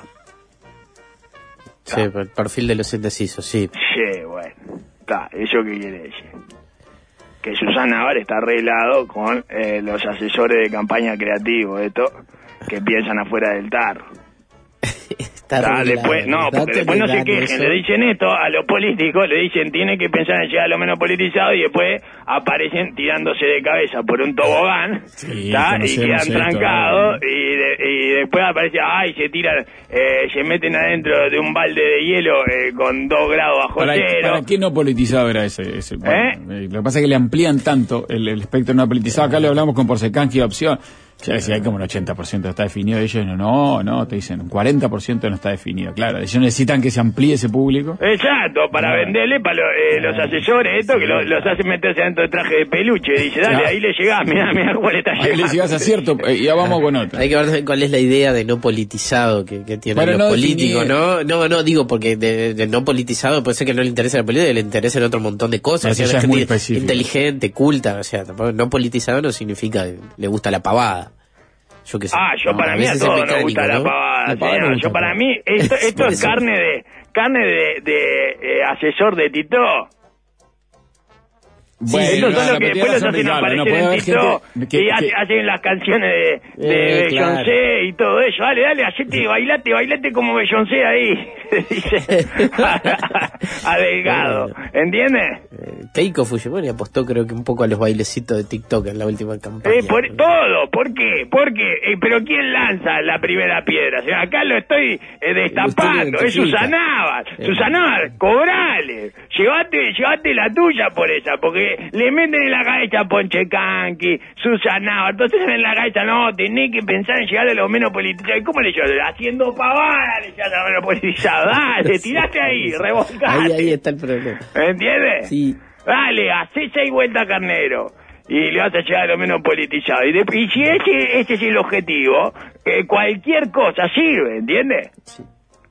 Sí, el perfil de los indecisos, sí.
Sí, bueno, está, ¿eso qué quiere decir? Que Susana Navar está arreglado con eh, los asesores de campaña creativos, esto, que piensan afuera del tarro.
Está
Ah,
arreglado,
después, no,
está
porque después no se
arreglado
quejen,
eso.
le dicen esto a los políticos, le dicen tienen que pensar en llegar a lo menos politizado y después aparecen tirándose de cabeza por un tobogán,
Sí,
¿tá? Y
conocemos
quedan
esto,
trancados
¿no?
y, de- y después aparece, ay, se tiran, eh, se meten adentro de un balde de hielo eh, con dos grados bajo
¿Para,
cero.
¿Para qué no politizado era ese? ese bueno, eh, Lo que pasa es que le amplían tanto el, el espectro no politizado. Acá lo hablamos con Porsecanqui opción. Ya decía, hay como un ochenta por ciento está definido. Ellos no, no, no, te dicen un cuarenta por ciento no está definido. Claro, ellos necesitan que se amplíe ese público.
Exacto, para
Ah.
venderle para lo- eh, los asesores, esto que lo- los hacen meterse dentro de traje de peluche. Dice, dale,
Claro.
ahí le llegás, mirá, mirá cuál está
Ahí
llegando.
le llegas a cierto, eh, y ya vamos con otro.
Hay que ver también cuál es la idea de no politizado que, que tienen
Bueno,
los
no
políticos,
definí-
¿no? No, no, digo, porque de, de no politizado puede ser que no le interese la política, le interesa otro montón de cosas.
Eso
O sea,
ya es
gente
muy específico.
inteligente, culta, o sea, tampoco- no politizado no significa que le gusta la pavada. Yo qué sé.
Ah, yo
No,
para mí a
veces es
todos nos
mecánico,
gusta la
¿no?
pavada,
La pavada
señor.
me gusta,
Yo para
pero-
mí, esto, esto
Por
es
eso.
carne de carne de, de eh, asesor de Tito.
Bueno,
Estos
no,
son los
no,
que
pero
después
tiene
los
razón,
hacen
Ricardo, no
aparecer
puede
en
haber
Tito
gente que-
y hace-
que-
hacen las canciones de, de
Eh, claro.
Beyoncé y todo eso. Dale, dale, hacete, bailate, bailate como Beyoncé ahí. Dice a Delgado. ¿Entiendes?
Eh, Keiko Fujimori apostó creo que un poco a los bailecitos de TikTok en la última campaña.
Eh, por, todo, ¿por qué? ¿Por qué? Eh, pero ¿quién lanza la primera piedra? O sea, acá lo estoy eh, destapando,
Usted
es
identifica.
Susana
Eh.
Susana, cobrale, llévate, llévate la tuya por esa, porque le meten en la cabeza a Ponche Canqui, Susana, entonces en la cabeza no, tenés que pensar en llegar a lo menos politizado. ¿Y cómo le llevas? Haciendo pavada le llevas a lo menos politizado, dale, tiraste ahí, revolcate.
Ahí, ahí está el problema.
¿Entiendes?
Sí.
Dale, hacé seis vueltas carnero. Y le vas a llegar a lo menos politizado. Y, de, y si ese, ese es el objetivo, eh, cualquier cosa sirve, ¿entiendes?
Sí.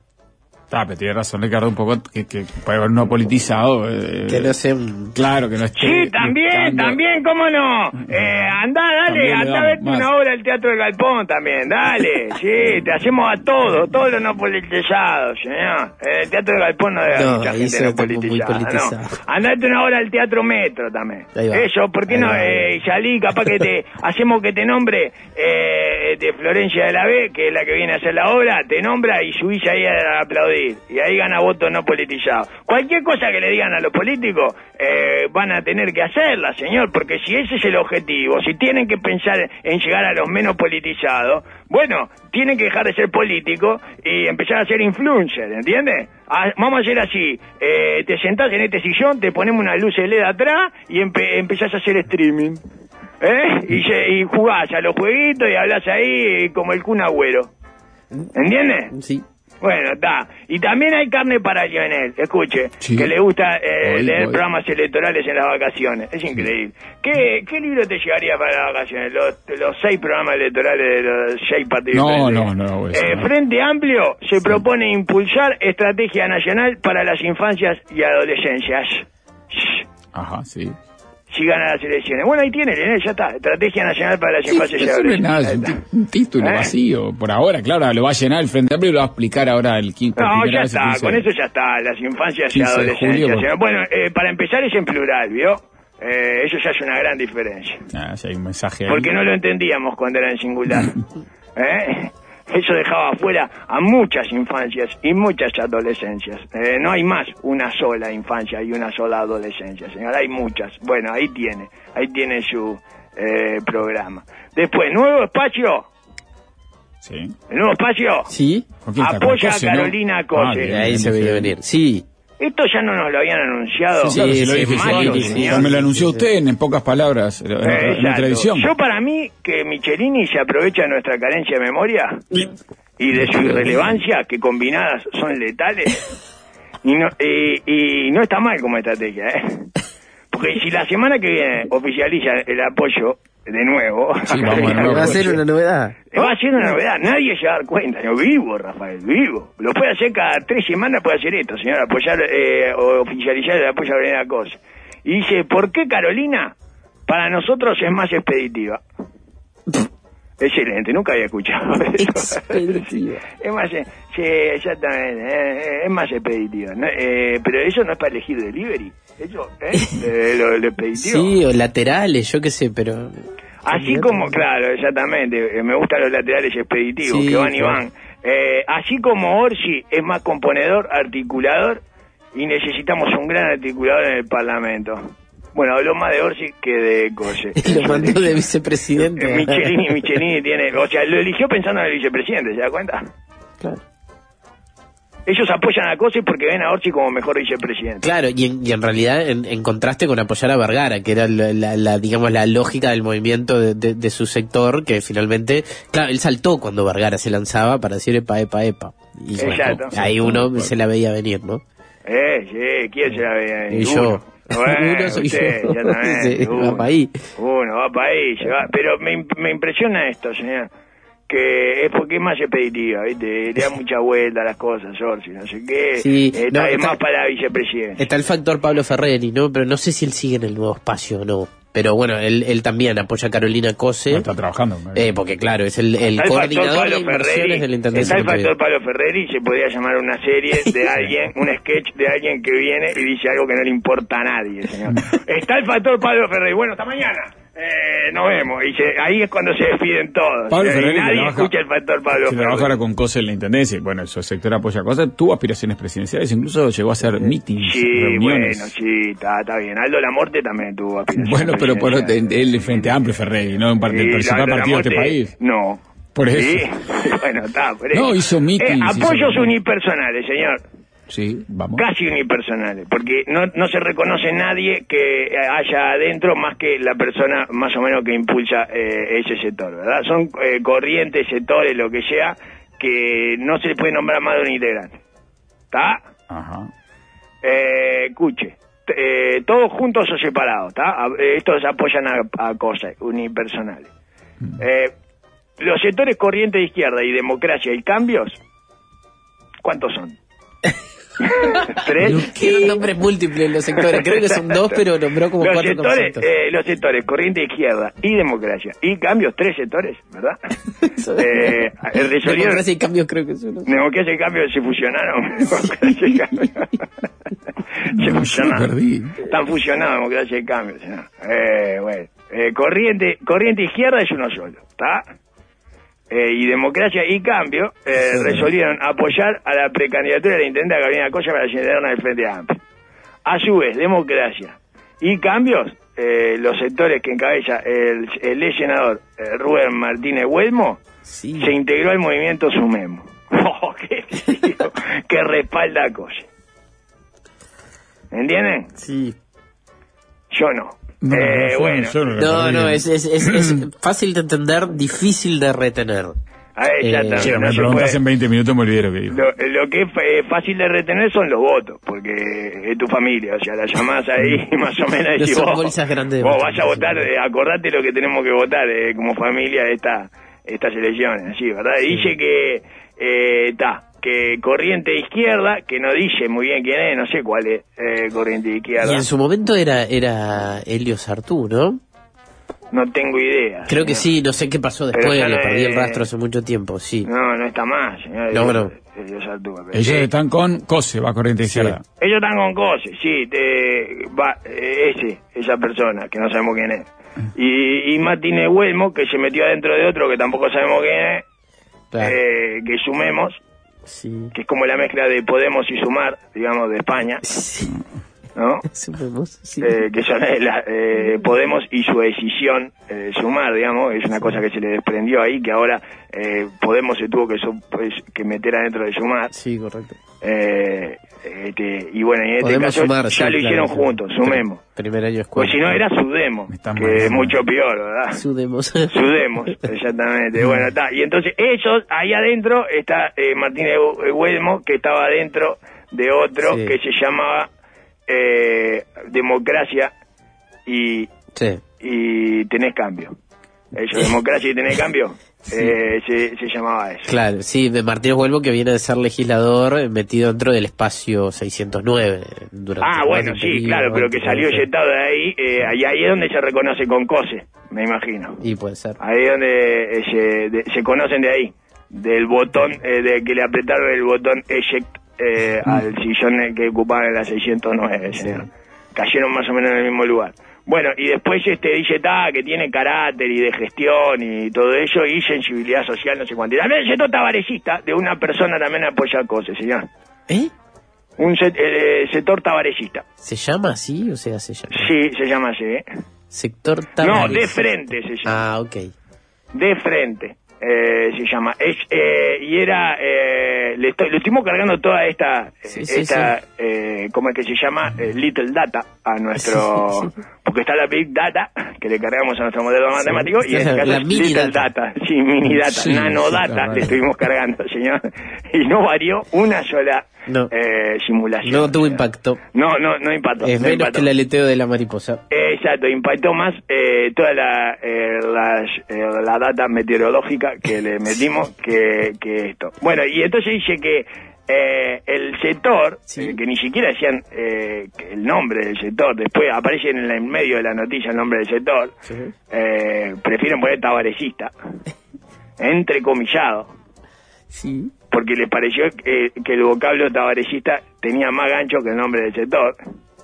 Ah, pero tiene razón, Ricardo, un poco que, que puede haber no politizado. Eh,
que no sea un...
Claro, que no esté...
Sí, también,
buscando...
también, ¿cómo no? Eh, andá, dale, andá a verte una obra del Teatro del Galpón también, dale. Sí, te hacemos a todos, todos los no politizados, señor. El Teatro del Galpón no debe haber
No,
mucha
ahí
gente no
está muy
politizada,
politizado.
no. Andate una obra del Teatro Metro también. Eso, ¿por qué
ahí
no?
va.
Eh, salí, capaz que te hacemos que te nombre eh, de Florencia de la B, que es la que viene a hacer la obra, te nombra y subís ahí a aplaudir. Y ahí gana votos no politizados. Cualquier cosa que le digan a los políticos, eh, van a tener que hacerla, señor, porque si ese es el objetivo, si tienen que pensar en llegar a los menos politizados, bueno, tienen que dejar de ser políticos y empezar a ser influencer, ¿entiendes? Ah, vamos a hacer así, eh, te sentás en este sillón, te ponemos una luz L E D atrás y empe empezás a hacer streaming, ¿eh? Y, se, y jugás a los jueguitos y hablas ahí como el Kun Agüero, ¿entiendes?
Sí.
Bueno, está. Y también hay carne para Lionel, escuche,
sí.
que le gusta eh,
Hoy,
leer
hoy.
programas electorales en las vacaciones. Es increíble. ¿Qué, qué libro te llevaría para las vacaciones? Los, los seis programas electorales de los seis partidos.
No,
diferentes.
no, no, eso
Eh,
no.
Frente Amplio se sí. propone impulsar estrategia nacional para las infancias y adolescencias.
Ajá, sí.
Si ganan las elecciones. Bueno, ahí tiene, Lionel, ya está. Estrategia Nacional para las
Sí,
Infancias y
eso no es
Adolescencias.
nada, es un, un título
¿Eh?
vacío. Por ahora, claro, lo va a llenar el Frente Amplio y lo va a explicar ahora el quinto.
No, ya está, con eso ya está. Las infancias y adolescencias. Julio, bueno, eh, para empezar es en plural, ¿vio? Eh, eso ya es una gran diferencia.
Ah, ya hay un mensaje ahí.
Porque no lo entendíamos cuando era en singular. ¿Eh? Eso dejaba afuera a muchas infancias y muchas adolescencias. Eh, no hay más una sola infancia y una sola adolescencia, señor. Hay muchas. Bueno, ahí tiene. Ahí tiene su eh, programa. Después, nuevo espacio.
Sí.
El nuevo espacio.
Sí.
Apoya
Cose,
a Carolina
¿no?
Cose.
Ah,
ahí se veía venir. Sí.
Esto ya no nos lo habían anunciado.
Sí, claro,
Sí,
se lo
sí,
dije
sí,
yo,
sí,
sí,
sí,
ya
sí,
me lo
sí,
anunció
sí,
usted en pocas palabras, en, en
Eh,
la televisión.
Yo para mí que Michelini se aprovecha de nuestra carencia de memoria y de su irrelevancia, que combinadas son letales, y no, y, y no está mal como estrategia, ¿eh? Porque si la semana que viene oficializa el apoyo de nuevo,
Sí, vamos de nuevo.
Va a ser una novedad.
va a ser una novedad, nadie se va a dar cuenta. Yo vivo, Rafael, vivo. Lo puede hacer cada tres semanas, puede hacer esto, señor, apoyar eh, o oficializar el apoyo a Carolina Cose. Y dice, ¿por qué Carolina para nosotros es más expeditiva? Excelente, nunca había escuchado eso.
Expeditiva.
Es más, eh, sí, exactamente, eh, es más expeditiva. ¿no? Eh, pero eso no es para elegir delivery. Eso, ¿eh? Eh, lo, lo expeditivo.
Sí, o laterales, yo qué sé, pero...
Así como, claro, exactamente, eh, me gustan los laterales expeditivos,
Sí,
que van y
claro.
van. Eh, así como Orsi es más componedor, articulador, y necesitamos un gran articulador en el Parlamento. Bueno, habló más de Orsi que de Cose.
Lo mandó de vicepresidente.
Eh, Michelini, Michelini tiene, o sea, lo eligió pensando en el vicepresidente, ¿se da cuenta?
Claro.
Ellos apoyan a Cose porque ven a Orsi como mejor vicepresidente.
Claro, y en, y en realidad en, en contraste con apoyar a Vergara, que era la, la, la, digamos la lógica del movimiento de, de, de su sector, que finalmente, claro, él saltó cuando Vergara se lanzaba para decir epa, epa, epa. Y bueno,
Exacto.
ahí uno se la veía venir, ¿no?
Eh, sí, ¿quién se la veía?
Y yo.
Bueno,
Uno soy
usted,
yo.
exactamente.
Sí,
uno,
va pa' ahí.
Uno va para ahí, se va. Pero me, imp- me impresiona esto, señor. Que es porque es más expeditiva, ¿viste? Le da mucha vuelta a las cosas, Orsi, no sé qué.
Sí,
eh,
no,
está, es
está-
más para vicepresidente.
Está el factor Pablo Ferreri, ¿no? Pero no sé si él sigue en el nuevo espacio o no. Pero bueno, él, él también apoya a Carolina Cose.
No está trabajando.
Eh, porque claro, es el, el
Está
coordinador
factor
de inversiones de la Intendencia
está el
de
factor
Montevideo.
Pablo Ferreri, se podría llamar una serie de alguien, un sketch de alguien que viene y dice algo que no le importa a nadie, señor. Está el factor Pablo Ferreri, bueno, hasta mañana. Eh, nos vemos. Y se- ahí es cuando se despiden todos.
Pablo
Eh,
Ferreri,
y nadie
que trabaja-
escucha el factor Pablo
Se
Ferreri.
trabaja ahora con Cose en la Intendencia. y Bueno, su sector apoya cosas. Tuvo aspiraciones presidenciales, incluso llegó a hacer meetings,
Sí,
reuniones.
bueno, sí, está, está bien. Aldo Lamorte también tuvo aspiraciones
Bueno, pero por
presidenciales.
él Frente Amplio Ferreri, no un part- el
Sí,
principal
Aldo
partido de este
Lamorte,
país.
No.
Por eso.
Sí, bueno, está, por eso.
No, hizo meetings,
Eh, apoyos
hizo-
unipersonales, señor.
Sí, vamos.
Casi unipersonales, porque no, no se reconoce nadie que haya adentro más que la persona más o menos que impulsa eh, ese sector, ¿verdad? Son eh, corrientes, sectores, lo que sea, que no se le puede nombrar más de un integrante. ¿Está?
Ajá.
Eh, escuche, eh, todos juntos o separados, ¿está? Estos apoyan a, a cosas unipersonales. Eh, los sectores corriente de izquierda y democracia y cambios, ¿cuántos son? ¿Tres?
Tienen nombres múltiples los sectores, creo que son dos, pero nombró como
los
cuatro
sectores,
conceptos.
eh, los sectores corriente izquierda y democracia y cambios, tres sectores, ¿verdad? eh, resolvieron,
Democracia y cambios creo que son.
democracia y cambios se fusionaron. Democracia y cambios. se fusionaron. Están fusionados democracia y cambios. ¿No? Eh, bueno, eh, corriente, corriente izquierda es uno solo, ¿está? Eh, y Democracia y Cambio eh, sí. resolvieron apoyar a la precandidatura de la intendente Carolina Colla para la interna del Frente Amplio. A su vez, Democracia y Cambios, eh, los sectores que encabeza el, el ex senador eh, Rubén Martínez Huelmo, sí. se integró al movimiento Sumemos. Oh, qué tío, que respalda a Colla. ¿Entienden?
Sí.
Yo no.
No,
eh,
no,
bueno.
no, no, es, es, es, es fácil de entender, difícil de retener.
A ver, ya
eh, sí,
no
me preguntas en veinte minutos, me olvidé lo que digo.
Lo, lo que es eh, fácil de retener son los votos, porque es tu familia, o sea, la llamás ahí y más o menos
no
decís,
son
vos,
bolsas grandes
vos vas a votar, eh, acordate lo que tenemos que votar eh, como familia de esta, estas elecciones, así, ¿verdad? Sí. Dice que está, eh, que corriente izquierda, que no dice muy bien quién es, no sé cuál es eh, corriente izquierda.
Y en su momento era era Helio Sartú, ¿no?
No tengo idea.
Creo señor. que sí, no sé qué pasó después, le
no
perdí
es...
el rastro hace mucho tiempo, sí.
No, no está más, señor.
No, bueno.
Ellos están con COSE, va corriente izquierda.
Sí. Ellos están con COSE, sí, te, va, ese, esa persona, que no sabemos quién es. Y, y Martínez Huelmo, que se metió adentro de otro, que tampoco sabemos quién es, claro. eh, que Sumemos, sí. que es como la mezcla de Podemos y Sumar, digamos, de España. Sí. ¿No?
Sumemos, sí.
eh, que son eh, la, eh, Podemos y su decisión eh, sumar, digamos, es una cosa que se le desprendió ahí, que ahora eh, Podemos se tuvo que, so, pues, que meter adentro de Sumar.
Sí, correcto.
Eh, este, y bueno, en este
Podemos
caso
sumar,
ya
sí,
lo
claro,
hicieron
sí.
juntos, Sumemos.
Primer año de
Pues
escuela.
si no era Sudemos, que es mucho peor, ¿verdad?
Sudemos.
Sudemos, exactamente. Bueno, está. Y entonces ellos, ahí adentro está eh, Martínez Huelmo, que estaba adentro de otro sí. que se llamaba Eh, Democracia y
sí.
y Tenés Cambio. Eso, Democracia y Tenés Cambio, sí. eh, se, se llamaba eso.
Claro, sí, de Martínez Huelmo, que viene de ser legislador metido dentro del espacio seiscientos nueve. Durante
ah, bueno, sí, periodo, claro, pero que salió eyectado de ahí, eh, y ahí es donde se reconoce con COSE, me imagino.
Y puede ser.
Ahí es donde eh, se, de, se conocen de ahí, del botón, eh, de que le apretaron el botón eject Eh, al sillón que ocupaban en la seiscientos nueve, señor. Cayeron más o menos en el mismo lugar. Bueno, y después este dice ta, que tiene carácter y de gestión y todo eso, y sensibilidad social, no sé cuánto. Y también el sector tabarecista de una persona también apoya a cosas, señor.
¿Eh?
Un set, eh, sector tabarecista.
¿Se llama así? O sea, se llama.
Sí, se llama así, ¿eh?
Sector tabarecista.
No, de frente se llama.
Ah, ok.
De frente. Eh, se llama es, eh, y era eh, le, estoy, le estuvimos cargando toda esta
sí, sí,
esta
sí.
Eh, ¿cómo es que se llama? Eh, Little Data a nuestro sí, sí. porque está la Big Data que le cargamos a nuestro modelo sí. matemático y en este caso
la
es
mini
Little
data.
Data, sí, Mini Data,
sí,
Nano
sí,
Data
claro.
le estuvimos cargando, señor, y no varió una sola
no.
eh, simulación.
No tuvo impacto.
No, no, no impactó.
Es
no
menos
impactó.
que el aleteo de la mariposa.
Exacto, impactó más eh, toda la, eh, las, eh, la data meteorológica que le metimos que, que esto. Bueno, y entonces dice que eh, el sector, sí. eh, que ni siquiera decían eh, el nombre del sector, después aparece en el medio de la noticia el nombre del sector, sí. eh, prefieren poner tabarecista, entrecomillado.
Sí.
Porque les pareció que, que el vocablo tabarecista tenía más gancho que el nombre del sector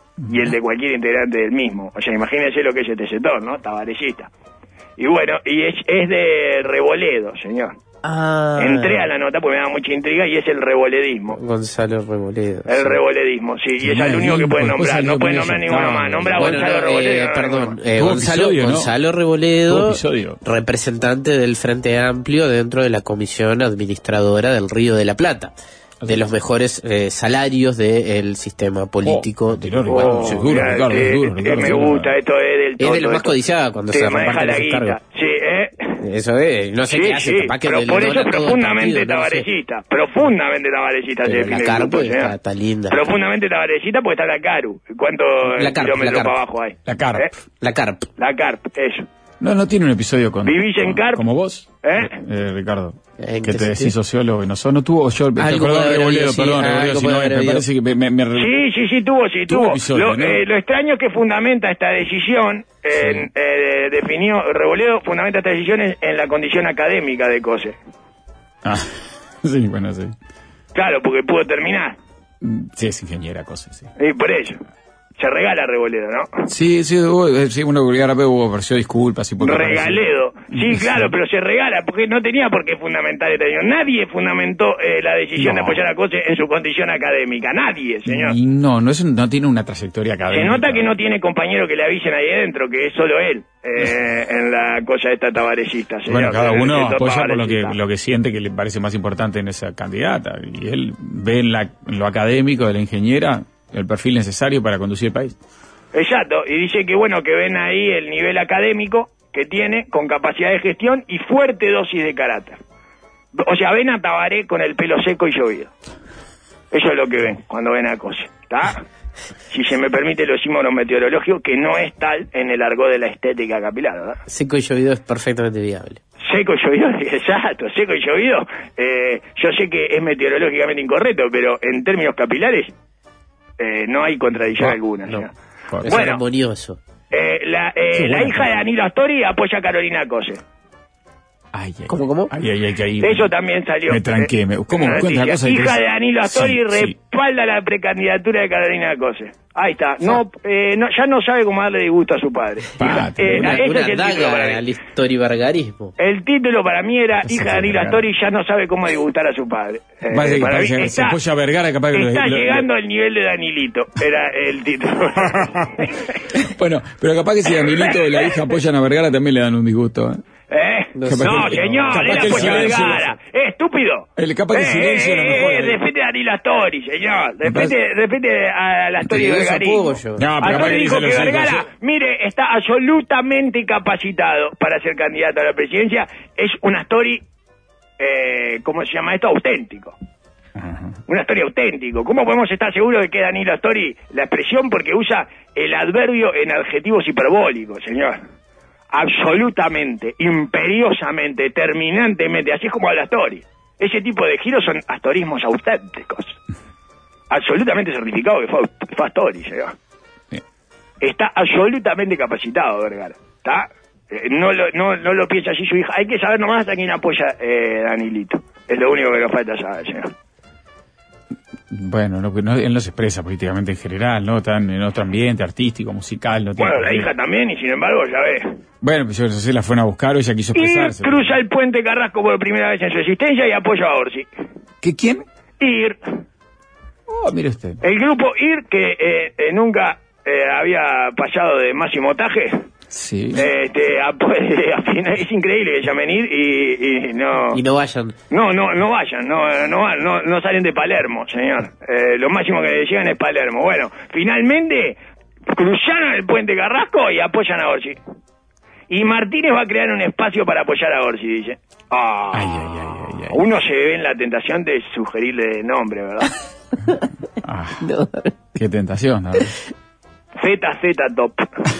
y el de cualquier integrante del mismo. O sea, imagínense lo que es este sector, ¿no? Tabarecista. Y bueno, y es, es de Reboledo, señor.
Ah.
Entré a la nota porque me da mucha intriga y es el reboledismo.
Gonzalo Reboledo.
El sí. reboledismo, sí, y es el único que puede nombrar. No puede nombrar ninguno más. Nombra a
bueno,
Gonzalo
no,
Reboledo.
Eh,
no,
perdón,
no,
eh, Gonzalo,
episodio, ¿no?
Gonzalo Reboledo, representante del Frente Amplio dentro de la Comisión Administradora del Río de la Plata. De los mejores eh, salarios del sistema político.
Oh,
de
oh,
Ricardo, es duro, Ricardo, es duro, Ricardo,
me gusta, esto es del
Es de lo más codiciado cuando se
maneja
reparten
la
los
guita.
cargos.
Sí, ¿eh?
Eso es, no sé
Sí,
qué hace,
sí,
capaz que
pero
le
por
dona
eso
todo el
profundamente
partido, no sé.
tabarecista, profundamente tabarecista.
Pero
se define
la
el
Carp
grupo,
está,
señor.
está linda.
Profundamente tabarecista porque está la Caru. ¿Cuántos
La Carp,
kilómetros
la Carp.
para abajo hay?
La Carp.
¿Eh?
La Carp.
La Carp, eso.
No, no tiene un episodio con...
¿Vivís en
con-
Carp?
Como vos,
¿Eh?
eh, Ricardo.
¿En
Que
qué
te decís
sentido?
sociólogo y no sos. No tuvo yo...
Algo
Perdón,
puede haber
Rebolledo,
habido, sí,
perdón, Rebolledo,
algo
si
puede
no,
haber
me
habido.
parece que me... me, me re-
Sí, sí, sí, tuvo, sí,
Tuvo
tuvo.
episodio,
lo,
¿no?
eh, lo extraño es que fundamenta esta decisión, en, eh, definió, Rebolledo fundamenta esta decisión en, en la condición académica de Cose.
Ah, sí, bueno, sí.
Claro, porque pudo terminar.
Mm, Sí, es ingeniera, cosa, sí.
Y por eso. Se regala Rebolledo, ¿no?
Sí, sí, hubo, eh, sí, una vulgar vez hubo ofreció disculpas. Y porque
Regaledo. Sí, claro, pero se regala, porque no tenía por qué fundamentar esta decisión. Nadie fundamentó eh, la decisión
No.
de apoyar a Cose en su condición académica. Nadie, señor.
Y no, no, es, un- no tiene una trayectoria
Se
académica.
nota que no tiene compañero que le avisen ahí adentro, que es solo él, eh, en la cosa esta tabarecista, señor.
Bueno, cada
en el
uno
sector
apoya por lo que,
tabarecista.
lo que siente que le parece más importante en esa candidata. Y él ve en, la, en lo académico de la ingeniera el perfil necesario para conducir el país.
Exacto, y dice que bueno, que ven ahí el nivel académico que tiene, con capacidad de gestión y fuerte dosis de carácter. O sea, ven a Tabaré con el pelo seco y llovido. Eso es lo que ven cuando ven a Cose, ¿está? Si se me permite lo símbolos meteorológicos, que no es tal en el argot de la estética capilar, ¿verdad?
Seco y llovido es perfectamente viable.
Seco y llovido, exacto, seco y llovido. Eh, yo sé que es meteorológicamente incorrecto, pero en términos capilares eh, no hay contradicción
No,
alguna.
no.
señor.
Es
Bueno.
armonioso.
Eh, la eh,
Qué
la
buena
hija de
palabra.
Danilo Astori apoya a Carolina Cose.
Ay, ay,
¿Cómo,
ay.
cómo?
Ay, ay, ay, que ahí
Eso también salió.
Me tranqué. Me, ¿Cómo?
Una
Cuenta la
noticia.
cosa.
Hija
que
de
es-
Danilo Astori
Sí, sí.
respalda la precandidatura de Carolina Cose. Ahí está. No, eh, no, ya no sabe cómo darle disgusto a su padre.
Pa,
Eh,
Una,
ese
una
es el título para
daga
mí.
al historivergarismo.
El título para mí era
Eso
hija de
es
Danilo
verdad.
Astori ya no sabe cómo disgustar a su padre. Eh,
Parece que-
para mí
parece que se
está,
apoya a Vergara, capaz que lo-
está
lo- lo-
llegando al nivel de Danilito. Era el título.
Bueno, pero capaz que si Danilito y la hija apoyan a Vergara también le dan un disgusto. ¿eh?
¿Eh?
No
No,
sé.
señor,
Capaz
él
que el
apoya a
silencio-
Vergara. ¡Eh, estúpido!
El- capaz que el silencio
eh,
era
eh,
mejor,
eh,
eh.
Respete a Danilo Astori, señor.
Me
Respete,
parece-
respete a la Astori
Te
de
doy su
Vergarismo.
apoyo.
No, pero capaz
Astori
que
dijo
dice
que
los hijos,
Vergara,
yo-
mire, está absolutamente capacitado para ser candidato a la presidencia. Es un Astori, eh, ¿cómo se llama esto? Auténtico.
Ajá.
Un Astori auténtico. ¿Cómo podemos estar seguros de que Danilo Astori, la expresión, porque usa el adverbio en adjetivos hiperbólicos, señor? Absolutamente, imperiosamente, terminantemente, así es como habla Astori. Ese tipo de giros son astorismos auténticos. Absolutamente certificado que fue, fue Astori, señor.
Sí.
Está absolutamente capacitado, Vergara. ¿Está? Eh, no, lo, no, no lo piensa así su hija. Hay que saber nomás a quién apoya eh, Danilito. Es lo único que nos falta saber, señor.
Bueno, no, no, él no se expresa políticamente en general, ¿no? Está en otro ambiente artístico, musical. No tiene
Bueno, la
por qué.
hija también, y sin embargo, ya ves.
Bueno, pues yo no sé si la fueron a buscar o ella quiso
Y
expresarse.
cruza el puente Carrasco por primera vez en su existencia y apoya a Orsi.
¿Qué, quién?
I R.
Oh, mire usted.
El grupo I R, que eh, eh, nunca eh, había pasado de máximo taje,
Sí.
este, apo- al final es increíble que llamen I R y, y no...
Y no vayan.
No, no, no vayan, no, no, van, no, no salen de Palermo, señor. Eh, lo máximo que llegan es Palermo. Bueno, finalmente cruzaron el puente Carrasco y apoyan a Orsi. Y Martínez va a crear un espacio para apoyar a Orsi, dice. Ah,
Ay, ay, ay, ay, ay.
Uno se ve en la tentación de sugerirle nombre, ¿verdad?
Ah,
No.
qué tentación, ¿no?
Z Z Top.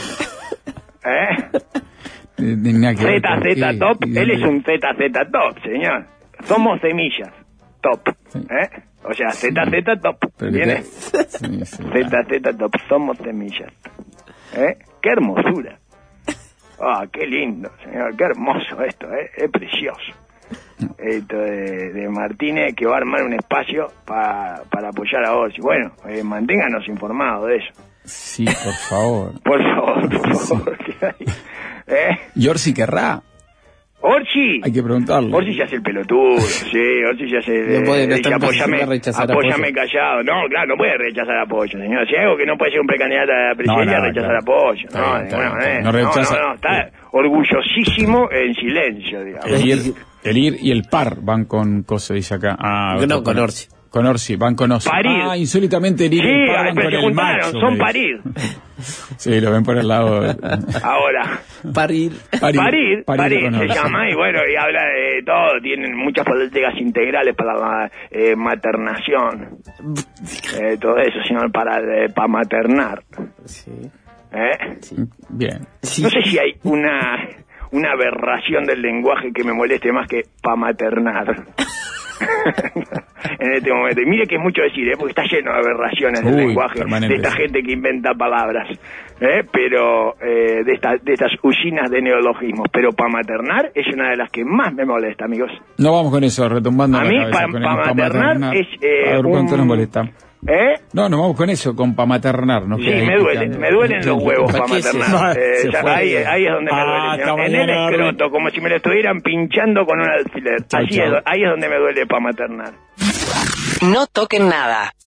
¿Eh?
De- de nada que ver
Z
con
Z
qué.
Top.
Y de-
Él es un Z Z Top, señor. Somos semillas. Top.
Sí.
¿Eh? O sea, Z Z Top.
Pero que
¿Viene?
te- sí, sí,
Z Z Top, somos semillas. ¿Eh? ¡Qué hermosura! ¡Ah, qué lindo, señor! ¡Qué hermoso esto, eh! Es precioso. Esto de, de Martínez, que va a armar un espacio pa, para apoyar a Orsi. Bueno, eh, manténganos informados de eso.
Sí, por favor.
Por favor, por favor. ¿Qué hay? ¿Eh?
¿Y Orsi querrá?
Orsi.
Hay que preguntarle.
Orsi se hace el pelotudo, sí, Orsi se hace...
No puede, no
dice,
está en posición
apóyame,
de rechazar
apóyame
apoyo.
callado. No, claro, no puede rechazar apoyo, señor. Si hay algo que no puede ser un precandidato a la presidencia,
No, no,
rechazar
claro.
apoyo.
Está
No,
bien,
de
está
ninguna
bien, está bien.
manera.
No rechaza-
No, no, no, está orgullosísimo en silencio, digamos.
El ir, el ir y el par van con cosas, dice acá. Ah,
No,
otro
con
par.
Orsi.
Con Orsi, van con Orsi.
Parir.
Ah, insólitamente en
Sí,
Irene van
pero
con
se
el
juntaron,
macho,
son
me
parir.
Sí, lo ven por el lado.
Ahora.
Parir.
Parir,
Parir, parir,
con
se
Orsi.
llama, y bueno, y habla de todo, tienen muchas políticas integrales para la eh, maternación. Eh, todo eso, señor, para, eh, para maternar.
Sí.
¿Eh?
Bien.
Sí.
No sé si hay una, una aberración del lenguaje que me moleste más que pa' maternar. En este momento. Y mire que es mucho decir, ¿eh? Porque está lleno de aberraciones del
Uy,
lenguaje,
permanente.
de esta gente que inventa palabras, ¿eh? Pero eh, de, esta, de estas usinas de neologismos. Pero pa' maternar es una de las que más me molesta, amigos.
No vamos con eso, retumbando
A
la
mí,
cabeza,
pa-
con
pa
el
maternar es, eh,
A ver, ¿cuánto
un-
nos molesta?
¿Eh?
No, nos vamos con eso, con pa' maternar. ¿no?
Sí,
Que ahí
me duele,
picando.
me duelen los huevos
¿Para
para
qué se-
maternar. Eh,
se
ya,
fue?
ahí, ahí es donde me
Ah,
duele,
hasta
señor. En el
mañana,
escroto, como si me lo estuvieran pinchando con un alfiler.
Chau,
Así
chau.
es, ahí es donde me duele para maternar.
No toquen nada.